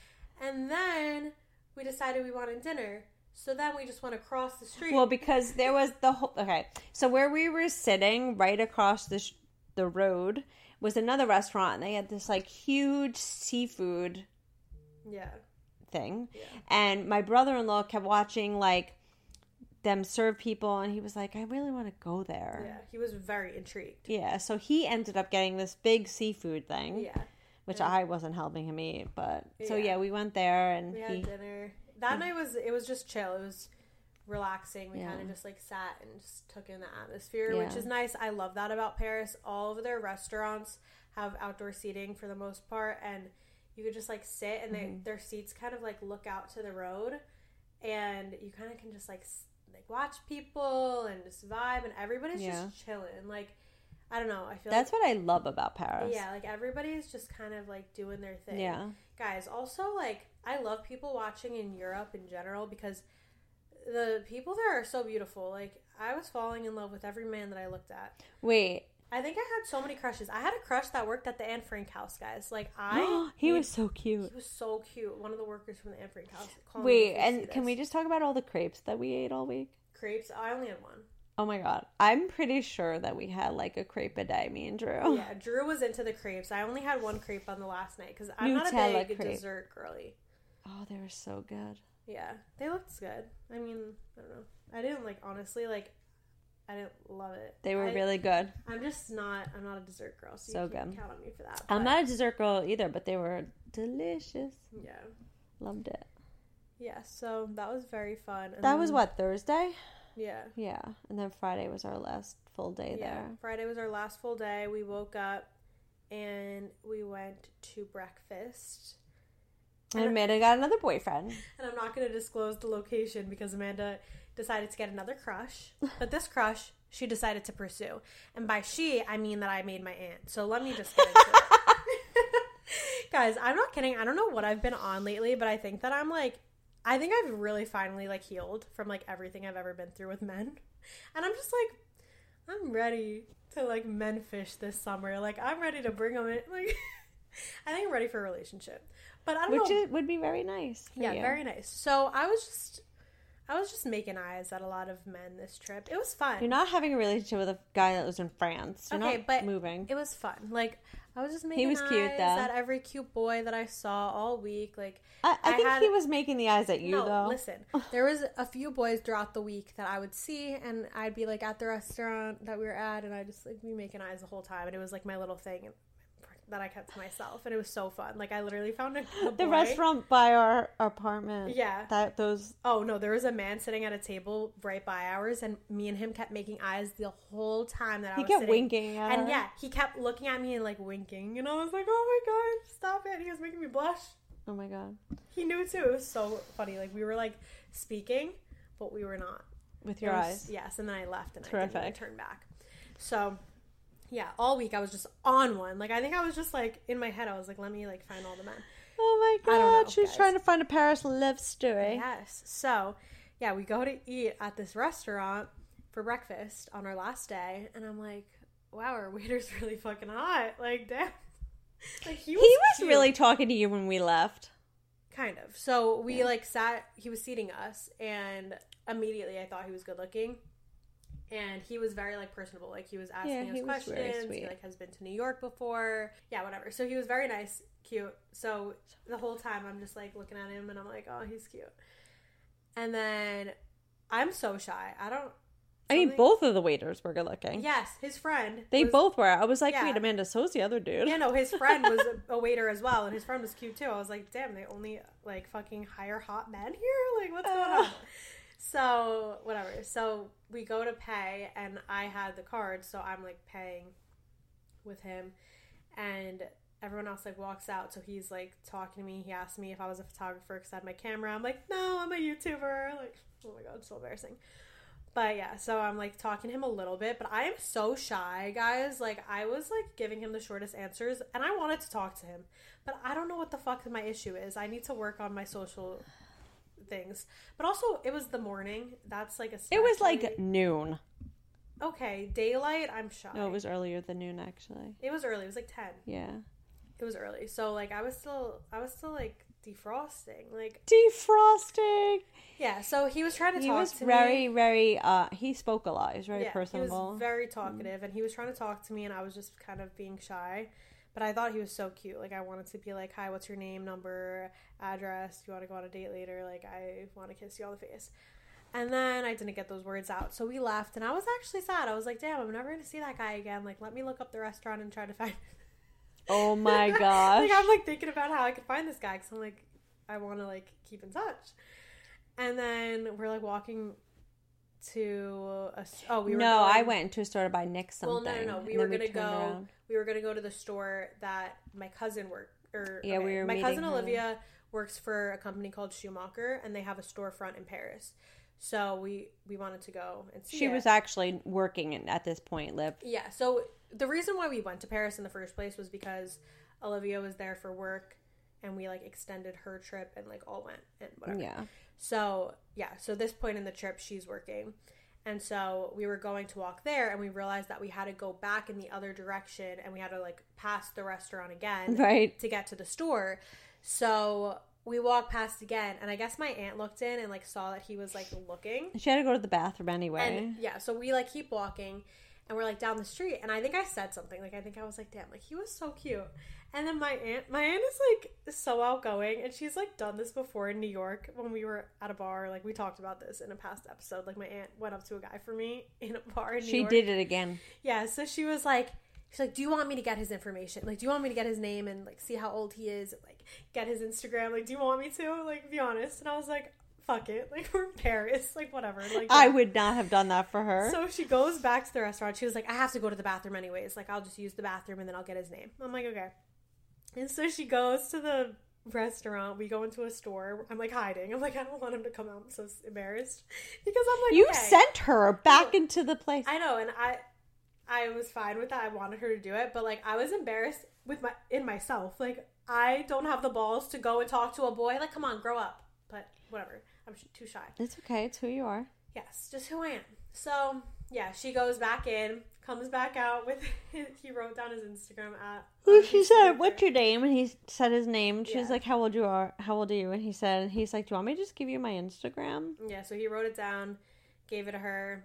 Speaker 1: And then we decided we wanted dinner. So then we just went across the street.
Speaker 2: Well, because there was the whole. Okay, so where we were sitting, right across the sh- the road, was another restaurant, and they had this like huge seafood
Speaker 1: yeah.
Speaker 2: thing,
Speaker 1: Yeah.
Speaker 2: and my brother-in-law kept watching like them serve people, and he was like, I really want to go there.
Speaker 1: Yeah. He was very intrigued.
Speaker 2: Yeah, so he ended up getting this big seafood thing,
Speaker 1: Yeah.
Speaker 2: which
Speaker 1: And-
Speaker 2: I wasn't helping him eat, but so
Speaker 1: Yeah.
Speaker 2: yeah, we went there and
Speaker 1: We had
Speaker 2: he
Speaker 1: dinner. That night was, it was just chill. It was relaxing. We
Speaker 2: Yeah.
Speaker 1: kind of just like sat and just took in the atmosphere, which
Speaker 2: Yeah.
Speaker 1: is nice. I love that about Paris. All of their restaurants have outdoor seating for the most part, and you could just like sit and they,
Speaker 2: Mhm.
Speaker 1: their seats kind of like look out to the road, and you kind of can just like s- like watch people and just vibe, and everybody's
Speaker 2: Yeah.
Speaker 1: just chilling. Like I don't know. I feel
Speaker 2: that's
Speaker 1: like,
Speaker 2: what I love about Paris.
Speaker 1: yeah, like everybody's just kind of like doing their thing.
Speaker 2: Yeah.
Speaker 1: Guys, also, like, I love people watching in Europe in general because the people there are so beautiful. Like, I was falling in love with every man that I looked at.
Speaker 2: Wait.
Speaker 1: I think I had so many crushes. I had a crush that worked at the Anne Frank house, guys. Like, I...
Speaker 2: he was so cute.
Speaker 1: He was so cute. One of the workers from the Anne Frank house. Call me
Speaker 2: Wait,
Speaker 1: if you
Speaker 2: and
Speaker 1: see
Speaker 2: can
Speaker 1: this.
Speaker 2: we just talk about all the crepes that we ate all week?
Speaker 1: Crepes? I only had one.
Speaker 2: Oh my god. I'm pretty sure that we had like a crepe a day, me and Drew.
Speaker 1: Yeah, Drew was into the crepes. I only had one crepe on the last night because I'm not a
Speaker 2: Nutella
Speaker 1: big
Speaker 2: crepe.
Speaker 1: dessert girly.
Speaker 2: Oh, they were so good.
Speaker 1: Yeah, they looked good. I mean, I don't know. I didn't like honestly like. I didn't love it.
Speaker 2: They were
Speaker 1: I,
Speaker 2: really good.
Speaker 1: I'm just not. I'm not a dessert girl, so,
Speaker 2: So
Speaker 1: you can't
Speaker 2: good.
Speaker 1: count on me for that.
Speaker 2: I'm
Speaker 1: but,
Speaker 2: not a dessert girl either, but they were delicious.
Speaker 1: Yeah,
Speaker 2: Loved it.
Speaker 1: yeah. So that was very fun. And
Speaker 2: That was
Speaker 1: then-
Speaker 2: what, Thursday?
Speaker 1: Yeah,
Speaker 2: Yeah. And then Friday was our last full day
Speaker 1: yeah.
Speaker 2: there.
Speaker 1: Friday was our last full day. We woke up and we went to breakfast.
Speaker 2: And Amanda got another boyfriend.
Speaker 1: And I'm not going to disclose the location because Amanda decided to get another crush. But this crush, she decided to pursue. And by she, I mean that I made my aunt. So let me just get into it. Guys, I'm not kidding. I don't know what I've been on lately, but I think that I'm like, I think I've really finally like healed from like everything I've ever been through with men. And I'm just like, I'm ready to like men fish this summer. Like, I'm ready to bring them in. Like, I think I'm ready for a relationship. But I don't
Speaker 2: Which
Speaker 1: know.
Speaker 2: is, would be very nice. for
Speaker 1: Yeah,
Speaker 2: you.
Speaker 1: very nice. So I was just, I was just making eyes at a lot of men this trip. It was fun.
Speaker 2: You're not having a relationship with a guy that lives in France. You're
Speaker 1: Okay,
Speaker 2: not
Speaker 1: but
Speaker 2: moving.
Speaker 1: It was fun. Like I was just making
Speaker 2: was
Speaker 1: eyes
Speaker 2: cute, though.
Speaker 1: at every cute boy that I saw all week. Like
Speaker 2: I, I,
Speaker 1: I
Speaker 2: think
Speaker 1: had-
Speaker 2: he was making the eyes at you,
Speaker 1: no,
Speaker 2: though.
Speaker 1: listen. There was a few boys throughout the week that I would see, and I'd be like at the restaurant that we were at, and I just like be making eyes the whole time, and it was like my little thing that I kept to myself, and it was so fun. Like I literally found a, a
Speaker 2: The
Speaker 1: boy.
Speaker 2: restaurant by our apartment.
Speaker 1: Yeah.
Speaker 2: That those.
Speaker 1: Oh, no, there was a man sitting at a table right by ours, and me and him kept making eyes the whole time that I
Speaker 2: He
Speaker 1: was
Speaker 2: kept
Speaker 1: sitting.
Speaker 2: winking at
Speaker 1: And
Speaker 2: her.
Speaker 1: yeah, he kept looking at me and like winking, and I was like, oh my god, stop it. He was making me blush.
Speaker 2: Oh my god.
Speaker 1: He knew it too. It was so funny. Like, we were like speaking, but we were not.
Speaker 2: With your
Speaker 1: It was-
Speaker 2: eyes.
Speaker 1: Yes, and then I left and I
Speaker 2: Terrific.
Speaker 1: didn't turn back. So, yeah, all week I was just on one. Like, I think I was just like, in my head, I was like, let me like find all the men.
Speaker 2: Oh my
Speaker 1: I don't know,
Speaker 2: god. She's
Speaker 1: guys.
Speaker 2: trying to find a Paris love story.
Speaker 1: Yes. So, yeah, we go to eat at this restaurant for breakfast on our last day, and I'm like, wow, our waiter's really fucking hot. Like, damn. Like
Speaker 2: he
Speaker 1: was,
Speaker 2: he was
Speaker 1: cute.
Speaker 2: really talking to you when we left.
Speaker 1: Kind of. So we
Speaker 2: Yeah.
Speaker 1: like sat. He was seating us, and immediately I thought he was good looking. And he was very like personable. Like he was asking
Speaker 2: Yeah,
Speaker 1: us
Speaker 2: he was very
Speaker 1: questions.
Speaker 2: sweet.
Speaker 1: He like has been to New York before. Yeah, whatever. So he was very nice, cute. So the whole time I'm just like looking at him and I'm like, oh, he's cute. And then I'm so shy. I don't.
Speaker 2: I mean, both of the waiters were good looking.
Speaker 1: Yes, his friend.
Speaker 2: They
Speaker 1: was,
Speaker 2: both were. I was like,
Speaker 1: yeah.
Speaker 2: wait, Amanda, so's the other dude.
Speaker 1: Yeah, no, his friend was a, a waiter as well, and his friend was cute too. I was like, damn, they only like fucking hire hot men here? Like, what's going on? So, whatever. So, we go to pay, and I had the card, so I'm like paying with him, and everyone else like walks out. So, he's like talking to me. He asked me if I was a photographer because I had my camera. I'm like, no, I'm a YouTuber. Like, oh my god, it's so embarrassing. But yeah, so I'm like talking to him a little bit, but I am so shy, guys. Like, I was like giving him the shortest answers, and I wanted to talk to him, but I don't know what the fuck my issue is. I need to work on my social things. But also, it was the morning. That's like a.
Speaker 2: It was like noon.
Speaker 1: Okay, daylight. I'm shy.
Speaker 2: No, it was earlier than noon, actually.
Speaker 1: It was early. It was like ten.
Speaker 2: Yeah.
Speaker 1: It was early. So like, I was still, I was still like defrosting, like
Speaker 2: defrosting.
Speaker 1: Yeah. So he was trying to
Speaker 2: he
Speaker 1: talk
Speaker 2: was
Speaker 1: to
Speaker 2: very,
Speaker 1: me.
Speaker 2: very. Uh, he spoke a lot. He was very
Speaker 1: yeah,
Speaker 2: personable.
Speaker 1: He was very talkative, mm. and he was trying to talk to me, and I was just kind of being shy. But I thought he was so cute. Like, I wanted to be like, hi, what's your name, number, address? Do you want to go on a date later? Like, I want to kiss you on the face. And then I didn't get those words out. So we left, and I was actually sad. I was like, damn, I'm never going to see that guy again. Like, let me look up the restaurant and try to find
Speaker 2: Oh, my gosh.
Speaker 1: Like, I'm, like, thinking about how I could find this guy. Because I'm, like, I want to, like, keep in touch. And then we're, like, walking to a... Oh, we were
Speaker 2: No,
Speaker 1: going,
Speaker 2: I went to a store to buy Nick something.
Speaker 1: Well, no, no, no. We were going to go... Around. We were going to go to the store that my cousin worked... Or,
Speaker 2: yeah,
Speaker 1: okay,
Speaker 2: we were
Speaker 1: My cousin
Speaker 2: her.
Speaker 1: Olivia works for a company called Schumacher, and they have a storefront in Paris. So we, we wanted to go and see
Speaker 2: She
Speaker 1: it.
Speaker 2: was actually working at this point, Liv.
Speaker 1: Yeah, so the reason why we went to Paris in the first place was because Olivia was there for work, and we, like, extended her trip and, like, all went and whatever.
Speaker 2: Yeah.
Speaker 1: So, yeah, so this point in the trip, she's working. And so we were going to walk there, and we realized that we had to go back in the other direction, and we had to, like, pass the restaurant again
Speaker 2: right.
Speaker 1: to get to the store. So we walked past again, and I guess my aunt looked in and, like, saw that he was, like, looking.
Speaker 2: She had to go to the bathroom anyway.
Speaker 1: And, yeah, so we, like, keep walking, and we're, like, down the street, and I think I said something. Like, I think I was like, damn, like, he was so cute. And then my aunt, my aunt is, like, so outgoing, and she's, like, done this before in New York when we were at a bar. Like, we talked about this in a past episode. Like, my aunt went up to a guy for me in a bar in New
Speaker 2: she
Speaker 1: York.
Speaker 2: She did it again.
Speaker 1: Yeah, so she was like, she's like, do you want me to get his information? Like, do you want me to get his name and, like, see how old he is? And, like, get his Instagram? Like, do you want me to? Like, be honest. And I was like, fuck it. Like, we're in Paris. Like, whatever. Like,
Speaker 2: I
Speaker 1: yeah.
Speaker 2: would not have done that for her.
Speaker 1: So she goes back to the restaurant. She was like, I have to go to the bathroom anyways. Like, I'll just use the bathroom and then I'll get his name. I'm like, okay. And so she goes to the restaurant. We go into a store. I'm, like, hiding. I'm like, I don't want him to come out. I'm so embarrassed. Because I'm like,
Speaker 2: you
Speaker 1: okay.
Speaker 2: sent her back no, into the place.
Speaker 1: I know. And I I was fine with that. I wanted her to do it. But, like, I was embarrassed with my in myself. Like, I don't have the balls to go and talk to a boy. Like, come on, grow up. But whatever. I'm too shy.
Speaker 2: It's okay. It's who you are.
Speaker 1: Yes, just who I am. So, yeah, she goes back in, comes back out with his, he wrote down his Instagram at.
Speaker 2: Well, she said, "What's your name?" And he said his name. She's
Speaker 1: yeah.
Speaker 2: like, "How old you are? How old are you?" And he said, "He's like, do you want me to just give you my Instagram?"
Speaker 1: Yeah, so he wrote it down, gave it to her.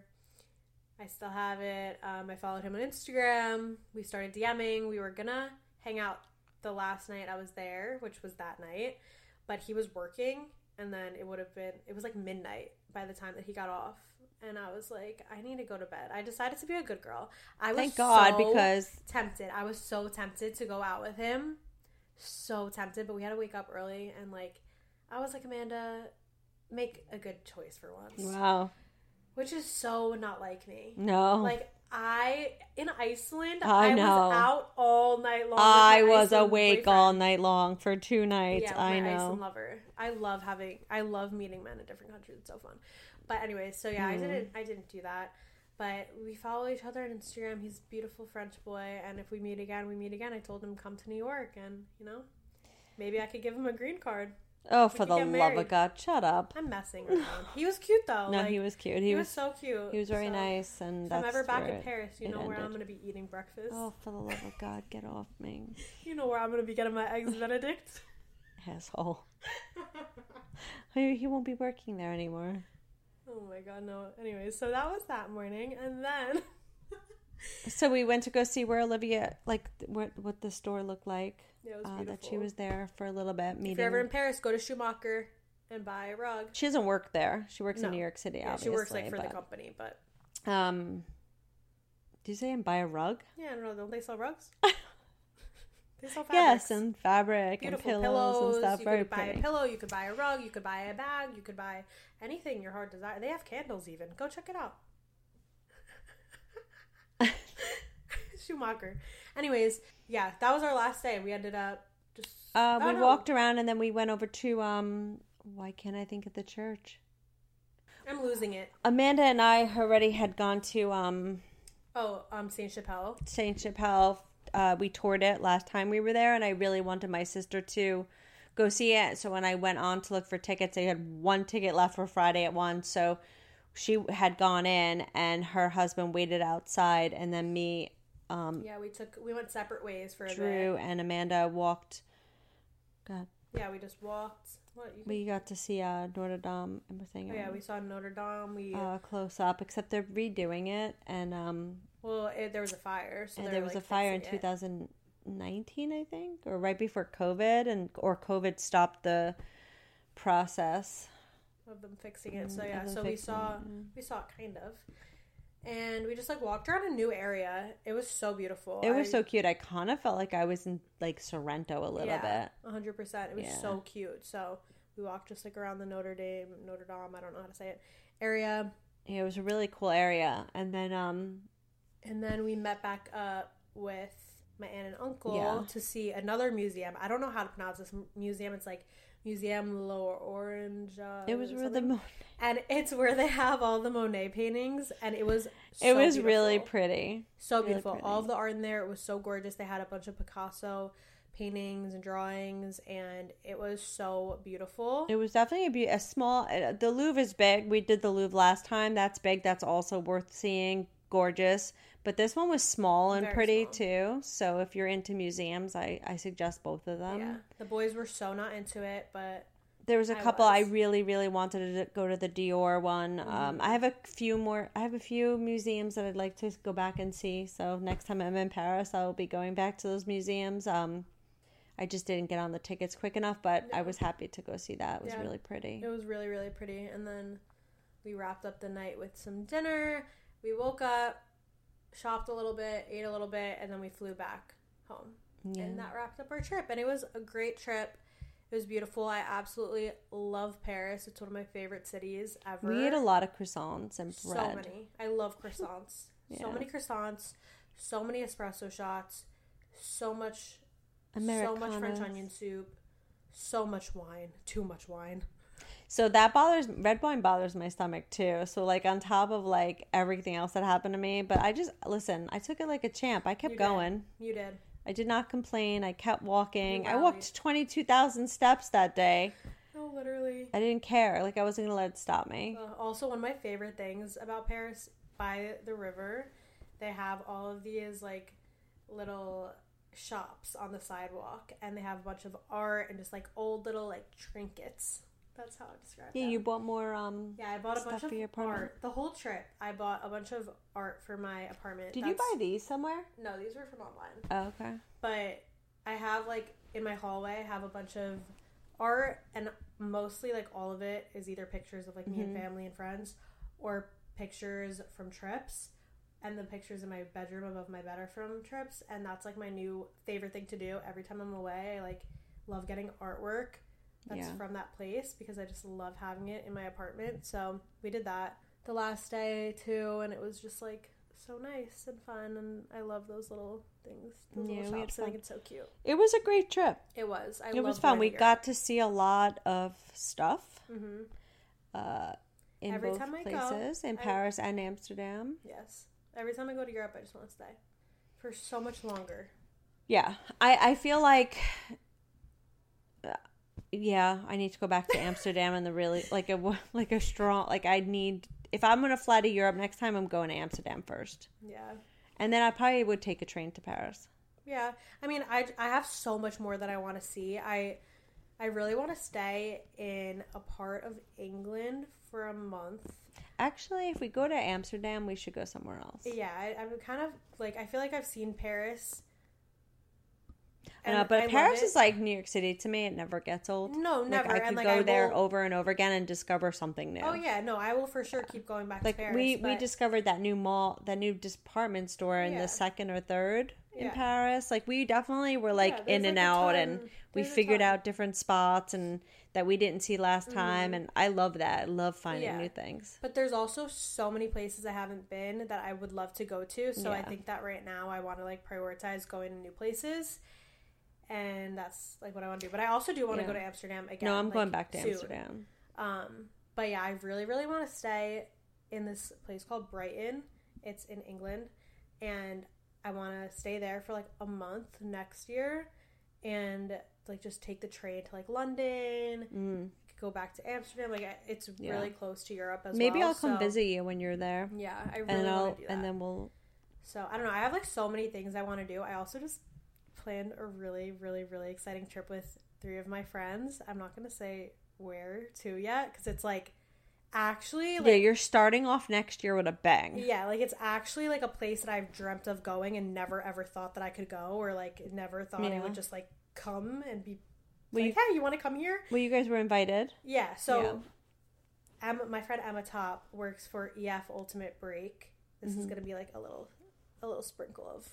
Speaker 1: I still have it. Um, I followed him on Instagram. We started DMing. We were gonna hang out the last night I was there, which was that night, but he was working. And then it would have been, it was like midnight by the time that he got off. And I was like, I need to go to bed. I decided to be a good girl. I was
Speaker 2: Thank God,
Speaker 1: so
Speaker 2: because
Speaker 1: tempted. I was so tempted to go out with him. So tempted. But we had to wake up early. And, like, I was like, Amanda, make a good choice for once.
Speaker 2: Wow.
Speaker 1: Which is so not like me.
Speaker 2: No.
Speaker 1: Like, I, in Iceland,
Speaker 2: I,
Speaker 1: I
Speaker 2: know.
Speaker 1: was out all night long.
Speaker 2: I
Speaker 1: with my
Speaker 2: was
Speaker 1: Iceland
Speaker 2: awake
Speaker 1: boyfriend.
Speaker 2: all night long for two nights.
Speaker 1: Yeah, with
Speaker 2: I
Speaker 1: my
Speaker 2: know.
Speaker 1: Iceland lover. I love having, I love meeting men in different countries. It's so fun. But anyways, so yeah, mm. I didn't, I didn't do that. But we follow each other on Instagram. He's a beautiful French boy. And if we meet again, we meet again. I told him come to New York and, you know, maybe I could give him a green card.
Speaker 2: Oh,
Speaker 1: We
Speaker 2: for
Speaker 1: could
Speaker 2: the
Speaker 1: get
Speaker 2: love
Speaker 1: married.
Speaker 2: of God, shut up.
Speaker 1: I'm messing around. He was cute though.
Speaker 2: No,
Speaker 1: like,
Speaker 2: he was cute. He,
Speaker 1: He
Speaker 2: was,
Speaker 1: was so cute.
Speaker 2: he was very
Speaker 1: So,
Speaker 2: nice, and
Speaker 1: If
Speaker 2: that's
Speaker 1: I'm ever back
Speaker 2: where
Speaker 1: in Paris, you
Speaker 2: it
Speaker 1: know where I'm
Speaker 2: ended.
Speaker 1: going to be eating breakfast.
Speaker 2: Oh, for the love of God, get off me,
Speaker 1: You know where I'm going to be getting my eggs Benedict.
Speaker 2: asshole. he he won't be working there anymore.
Speaker 1: Oh my god, no. Anyways, so that was that morning, and then
Speaker 2: So we went to go see where Olivia, like what what the store looked like.
Speaker 1: yeah, it was
Speaker 2: Uh,
Speaker 1: beautiful.
Speaker 2: that she was there for a little bit meeting.
Speaker 1: If you're ever in Paris, go to Schumacher and buy a rug.
Speaker 2: She doesn't work there. She works
Speaker 1: No.
Speaker 2: in New York City.
Speaker 1: Yeah,
Speaker 2: obviously,
Speaker 1: she works like for
Speaker 2: but,
Speaker 1: the company, but
Speaker 2: Um, do you say and buy a rug?
Speaker 1: yeah, I don't know. Don't they sell rugs? They sell fabrics.
Speaker 2: Yes, and fabric
Speaker 1: Beautiful
Speaker 2: and pillows,
Speaker 1: pillows.
Speaker 2: and stuff.
Speaker 1: You
Speaker 2: Very
Speaker 1: could buy
Speaker 2: pretty.
Speaker 1: a pillow. You could buy a rug. You could buy a bag. You could buy anything your heart desires. They have candles even. Go check it out. Schumacher. Anyways, yeah, that was our last day. We ended up just.
Speaker 2: Uh,
Speaker 1: oh,
Speaker 2: we
Speaker 1: no.
Speaker 2: walked around and then we went over to um. Why can't I think of the church?
Speaker 1: I'm losing it.
Speaker 2: Amanda and I already had gone to um
Speaker 1: Oh, um, Saint Chapelle.
Speaker 2: Saint Chapelle. Uh, we toured it last time we were there, and I really wanted my sister to go see it. So when I went on to look for tickets, I had one ticket left for Friday at one. So she had gone in, and her husband waited outside, and then me, um,
Speaker 1: Yeah, we took we went separate ways for a
Speaker 2: Drew,
Speaker 1: bit.
Speaker 2: and Amanda walked. God,
Speaker 1: Yeah, we just walked. What you?
Speaker 2: we got to see uh, Notre Dame and everything.
Speaker 1: Oh, yeah, we saw Notre Dame. We
Speaker 2: uh, close up, except they're redoing it, and um,
Speaker 1: well, it, there was a fire. So
Speaker 2: and
Speaker 1: they're,
Speaker 2: there was
Speaker 1: like,
Speaker 2: a fire in
Speaker 1: fixing it.
Speaker 2: two thousand nineteen, I think, or right before COVID, and or COVID stopped the process
Speaker 1: of them fixing it. So
Speaker 2: Mm,
Speaker 1: yeah,
Speaker 2: of them
Speaker 1: so we
Speaker 2: fixing
Speaker 1: saw
Speaker 2: it, yeah.
Speaker 1: we saw it kind of, and we just like walked around a new area. It was so beautiful.
Speaker 2: It was
Speaker 1: I-
Speaker 2: so cute. I kind of felt like I was in like Sorrento a little
Speaker 1: yeah,
Speaker 2: bit.
Speaker 1: a hundred percent. It was
Speaker 2: Yeah.
Speaker 1: so cute. So we walked just like around the Notre Dame, Notre Dame. I don't know how to say it. Area,
Speaker 2: Yeah, it was a really cool area. And then um,
Speaker 1: and then we met back up with my aunt and uncle
Speaker 2: Yeah.
Speaker 1: to see another museum. I don't know how to pronounce this m- museum. It's like Museum Lower Orange. Uh,
Speaker 2: it was where the
Speaker 1: something.
Speaker 2: mo-
Speaker 1: And it's where they have all the Monet paintings, and it was so
Speaker 2: it was
Speaker 1: beautiful.
Speaker 2: really pretty.
Speaker 1: so
Speaker 2: really
Speaker 1: beautiful.
Speaker 2: pretty.
Speaker 1: All of the art in there, it was so gorgeous. They had a bunch of Picasso paintings and drawings, and it was so beautiful.
Speaker 2: It was definitely a, be- a small. Uh, the Louvre is big. We did the Louvre last time. That's big. That's also worth seeing. Gorgeous. But this one was small and
Speaker 1: Very
Speaker 2: pretty
Speaker 1: small.
Speaker 2: too. So if you're into museums, I, I suggest both of them.
Speaker 1: Yeah, the boys were so not into it, but
Speaker 2: There was a
Speaker 1: I
Speaker 2: couple I
Speaker 1: was.
Speaker 2: really, really wanted to go to the Dior one.
Speaker 1: Mm-hmm.
Speaker 2: Um, I have a few more. I have a few museums that I'd like to go back and see. So next time I'm in Paris, I'll be going back to those museums. Um, I just didn't get on the tickets quick enough, but I was happy to go see that. It was
Speaker 1: Yeah.
Speaker 2: really pretty.
Speaker 1: it was really, really pretty. And then we wrapped up the night with some dinner. We woke up, shopped a little bit, ate a little bit, and then we flew back home.
Speaker 2: Yeah.
Speaker 1: And that wrapped up our trip. And it was a great trip. It was beautiful. I absolutely love Paris. It's one of my favorite cities ever.
Speaker 2: We ate a lot of croissants and
Speaker 1: So
Speaker 2: bread.
Speaker 1: many. I love croissants. So
Speaker 2: Yeah.
Speaker 1: many croissants. So many espresso shots. So much. So much French
Speaker 2: Americanas.
Speaker 1: onion soup. So much wine. Too much wine.
Speaker 2: So that bothers red wine bothers my stomach too. So like on top of like everything else that happened to me, but I just listen. I took it like a champ. I kept
Speaker 1: You did.
Speaker 2: going.
Speaker 1: You did.
Speaker 2: I did not complain. I kept walking.
Speaker 1: You
Speaker 2: I
Speaker 1: rallied.
Speaker 2: walked twenty-two thousand steps that day.
Speaker 1: Oh, literally.
Speaker 2: I didn't care. Like I wasn't gonna let it stop me.
Speaker 1: Uh, also, one of my favorite things about Paris, by the river, they have all of these like little shops on the sidewalk, and they have a bunch of art and just like old little like trinkets. That's how I describe
Speaker 2: Yeah,
Speaker 1: them.
Speaker 2: you bought more. Um,
Speaker 1: Yeah, I bought a
Speaker 2: stuff
Speaker 1: bunch
Speaker 2: for
Speaker 1: of
Speaker 2: your apartment.
Speaker 1: art. The whole trip, I bought a bunch of art for my apartment.
Speaker 2: did you buy these somewhere?
Speaker 1: No, these were from online.
Speaker 2: Oh, okay.
Speaker 1: But I have like in my hallway, I have a bunch of art, and mostly like all of it is either pictures of like me and
Speaker 2: Mhm.
Speaker 1: family and friends, or pictures from trips. And the pictures in my bedroom above my bed are from trips, and that's like my new favorite thing to do every time I'm away. I like love getting artwork that's
Speaker 2: Yeah.
Speaker 1: from that place because I just love having it in my apartment. So we did that the last day too, and it was just like so nice and fun, and I love those little things. Those
Speaker 2: Yeah,
Speaker 1: little
Speaker 2: we had
Speaker 1: shops. I think
Speaker 2: fun.
Speaker 1: it's so cute.
Speaker 2: It was a great trip.
Speaker 1: It was. I
Speaker 2: It was
Speaker 1: loved
Speaker 2: fun.
Speaker 1: going
Speaker 2: We
Speaker 1: to
Speaker 2: got to see a lot of stuff.
Speaker 1: hmm
Speaker 2: Uh, in
Speaker 1: Every
Speaker 2: both
Speaker 1: time I go,
Speaker 2: places, in
Speaker 1: I-
Speaker 2: Paris and Amsterdam.
Speaker 1: Yes. Every time I go to Europe, I just want to stay for so much longer.
Speaker 2: Yeah, I, I feel like uh, Yeah, I need to go back to Amsterdam and the really like a like a strong like I need if I'm gonna fly to Europe next time, I'm going to Amsterdam first.
Speaker 1: Yeah.
Speaker 2: And then I probably would take a train to Paris.
Speaker 1: Yeah. I mean, I, I have so much more that I want to see. I I really want to stay in a part of England for a month.
Speaker 2: Actually, if we go to Amsterdam, we should go somewhere else.
Speaker 1: Yeah, I, I'm kind of like I feel like I've seen Paris.
Speaker 2: I know, but
Speaker 1: I
Speaker 2: Paris is like New York City to me. It never gets old.
Speaker 1: No, never.
Speaker 2: Like, I could
Speaker 1: and, like,
Speaker 2: go
Speaker 1: I
Speaker 2: there
Speaker 1: will...
Speaker 2: over and over again and discover something new.
Speaker 1: Oh yeah, no, I will for sure keep going back
Speaker 2: like
Speaker 1: to Paris.
Speaker 2: we
Speaker 1: but...
Speaker 2: we discovered that new mall, that new department store in
Speaker 1: yeah.
Speaker 2: the second or third in
Speaker 1: yeah.
Speaker 2: Paris. Like we definitely were like
Speaker 1: yeah,
Speaker 2: in and
Speaker 1: like
Speaker 2: out, and we
Speaker 1: there's
Speaker 2: figured out different spots and that we didn't see last time. Mm-hmm. And I love that. I love finding yeah. new things.
Speaker 1: But there's also so many places I haven't been that I would love to go to. So yeah. I think that right now I want to like prioritize going to new places. And that's like what I want to do. But I also do want to yeah. go to Amsterdam again.
Speaker 2: No, I'm
Speaker 1: like,
Speaker 2: going back to
Speaker 1: soon.
Speaker 2: Amsterdam.
Speaker 1: Um, but yeah, I really, really want to stay in this place called Brighton. It's in England. And I want to stay there for like a month next year. And like just take the train to like London.
Speaker 2: Mm.
Speaker 1: Go back to Amsterdam. Like it's yeah. really close to Europe as
Speaker 2: Maybe
Speaker 1: well.
Speaker 2: Maybe I'll come
Speaker 1: so,
Speaker 2: visit you when you're there.
Speaker 1: Yeah, I really want to do that.
Speaker 2: And then we'll...
Speaker 1: So, I don't know. I have like so many things I want to do. I also just... planned a really, really, really exciting trip with three of my friends. I'm not going to say where to yet because it's like actually like,
Speaker 2: yeah, you're starting off next year with a bang.
Speaker 1: Yeah, like it's actually like a place that I've dreamt of going and never ever thought that I could go, or like never thought
Speaker 2: yeah.
Speaker 1: it would just like come and be
Speaker 2: well,
Speaker 1: like,
Speaker 2: you,
Speaker 1: hey, you want to come here?
Speaker 2: Well, you guys were invited.
Speaker 1: Yeah, so yeah. Emma, my friend Emma Top works for E F Ultimate Break. This mm-hmm. is going to be like a little a little sprinkle of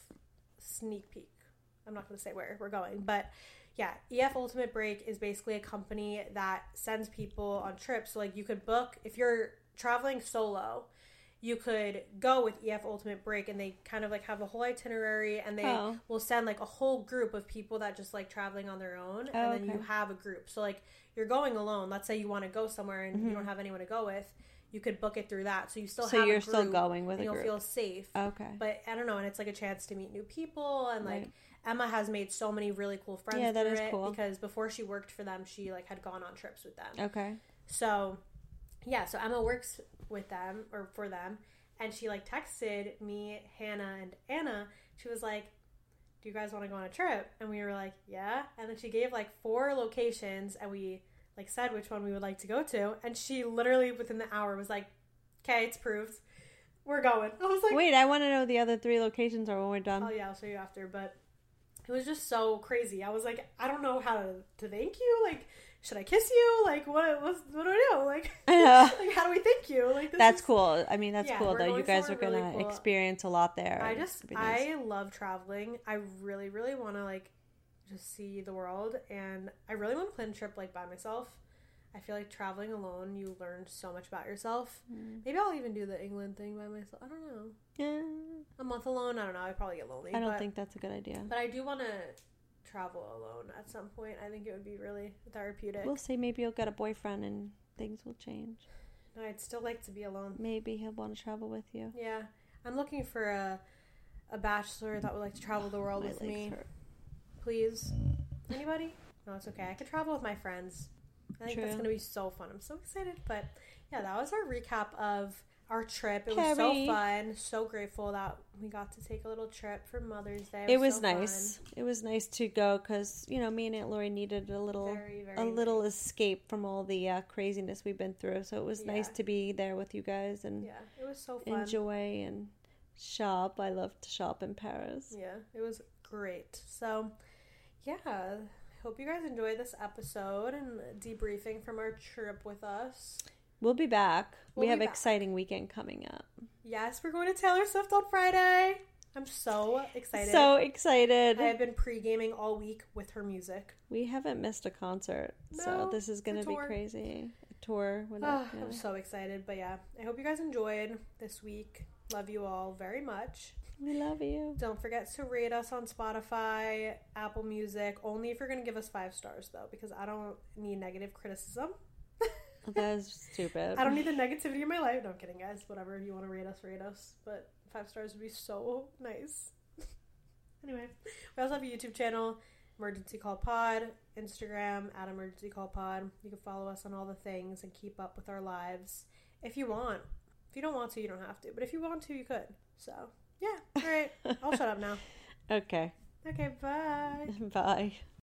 Speaker 1: sneak peek. I'm not going to say where we're going, but yeah, E F Ultimate Break is basically a company that sends people on trips. So like you could book, if you're traveling solo, you could go with E F Ultimate Break and they kind of like have a whole itinerary and they oh. will send like a whole group of people that just like traveling on their own.
Speaker 2: Oh,
Speaker 1: and then
Speaker 2: okay.
Speaker 1: you have a group. So like you're going alone. Let's say you want to go somewhere and mm-hmm. you don't have anyone to go with. You could book it through that. So you still
Speaker 2: so
Speaker 1: have
Speaker 2: you're
Speaker 1: a group.
Speaker 2: still going with
Speaker 1: and
Speaker 2: a
Speaker 1: you'll
Speaker 2: group.
Speaker 1: feel safe.
Speaker 2: Okay.
Speaker 1: But I don't know. And it's like a chance to meet new people and like...
Speaker 2: Right.
Speaker 1: Emma has made so many really cool friends
Speaker 2: yeah, that
Speaker 1: through
Speaker 2: is
Speaker 1: it
Speaker 2: cool.
Speaker 1: because before she worked for them, she like had gone on trips with them.
Speaker 2: Okay.
Speaker 1: So, yeah, so Emma works with them or for them, and she like texted me, Hannah, and Anna. She was like, "Do you guys want to go on a trip?" And we were like, "Yeah." And then she gave like four locations, and we like said which one we would like to go to, and she literally within the hour was like, "Okay, it's proved. We're going." I was like,
Speaker 2: "Wait, I want to know the other three locations are when we're done."
Speaker 1: Oh yeah, I'll show you after, but. It was just so crazy. I was like, I don't know how to, to thank you. Like, should I kiss you? Like, what what, what do I do? Like, like, how do we thank you? Like, this
Speaker 2: that's
Speaker 1: is...
Speaker 2: cool. I mean, that's
Speaker 1: yeah,
Speaker 2: cool, though. You guys are going to
Speaker 1: really cool.
Speaker 2: experience a lot there.
Speaker 1: I just, nice. I love traveling. I really, really want to, like, just see the world. And I really want to plan a trip, like, by myself. I feel like traveling alone, you learn so much about yourself. Mm. Maybe I'll even do the England thing by myself. I don't know.
Speaker 2: Yeah.
Speaker 1: A month alone, I don't know. I'd probably get lonely.
Speaker 2: I don't
Speaker 1: but,
Speaker 2: think that's a good idea.
Speaker 1: But I do want to travel alone at some point. I think it would be really therapeutic.
Speaker 2: We'll see. Maybe you'll get a boyfriend and things will change.
Speaker 1: No, I'd still like to be alone.
Speaker 2: Maybe he'll want to travel with you.
Speaker 1: Yeah. I'm looking for a a bachelor that would like to travel the world
Speaker 2: my
Speaker 1: with
Speaker 2: legs
Speaker 1: me.
Speaker 2: Hurt.
Speaker 1: Please. Anybody? No, it's okay. I could travel with my friends. I think
Speaker 2: True.
Speaker 1: that's going to be so fun. I'm so excited. But yeah, that was our recap of our trip. It
Speaker 2: Carrie.
Speaker 1: was so fun. So grateful that we got to take a little trip for Mother's Day. It,
Speaker 2: it
Speaker 1: was,
Speaker 2: was
Speaker 1: so
Speaker 2: nice.
Speaker 1: Fun.
Speaker 2: It was nice to go because, you know, me and Aunt Lori needed a little
Speaker 1: very, very
Speaker 2: a little
Speaker 1: nice.
Speaker 2: escape from all the uh, craziness we've been through. So it was
Speaker 1: yeah.
Speaker 2: nice to be there with you guys and
Speaker 1: yeah, it was so fun.
Speaker 2: enjoy and shop. I love to shop in Paris.
Speaker 1: Yeah, it was great. So, yeah, hope you guys enjoyed this episode and debriefing from our trip with us.
Speaker 2: We'll be back.
Speaker 1: We'll
Speaker 2: we have
Speaker 1: an
Speaker 2: exciting weekend coming up.
Speaker 1: Yes, we're going to Taylor Swift on Friday. I'm so excited.
Speaker 2: So excited.
Speaker 1: I have been pre-gaming all week with her music.
Speaker 2: We haven't missed a concert,
Speaker 1: no,
Speaker 2: so this is going to be
Speaker 1: tour.
Speaker 2: crazy. A tour.
Speaker 1: Oh, yeah. I'm so excited. But yeah, I hope you guys enjoyed this week. Love you all very much.
Speaker 2: We love you.
Speaker 1: Don't forget to rate us on Spotify, Apple Music, only if you're going to give us five stars, though, because I don't need negative criticism.
Speaker 2: That is stupid.
Speaker 1: I don't need the negativity in my life. No, I'm kidding, guys. Whatever. If you want to rate us, rate us. But five stars would be so nice. Anyway, we also have a YouTube channel. Emergency Call Pod, Instagram at Emergency Call Pod. You can follow us on all the things and keep up with our lives if you want. If you don't want to, you don't have to. But if you want to, you could. So, yeah. All right. I'll shut up now.
Speaker 2: Okay.
Speaker 1: Okay, bye.
Speaker 2: Bye.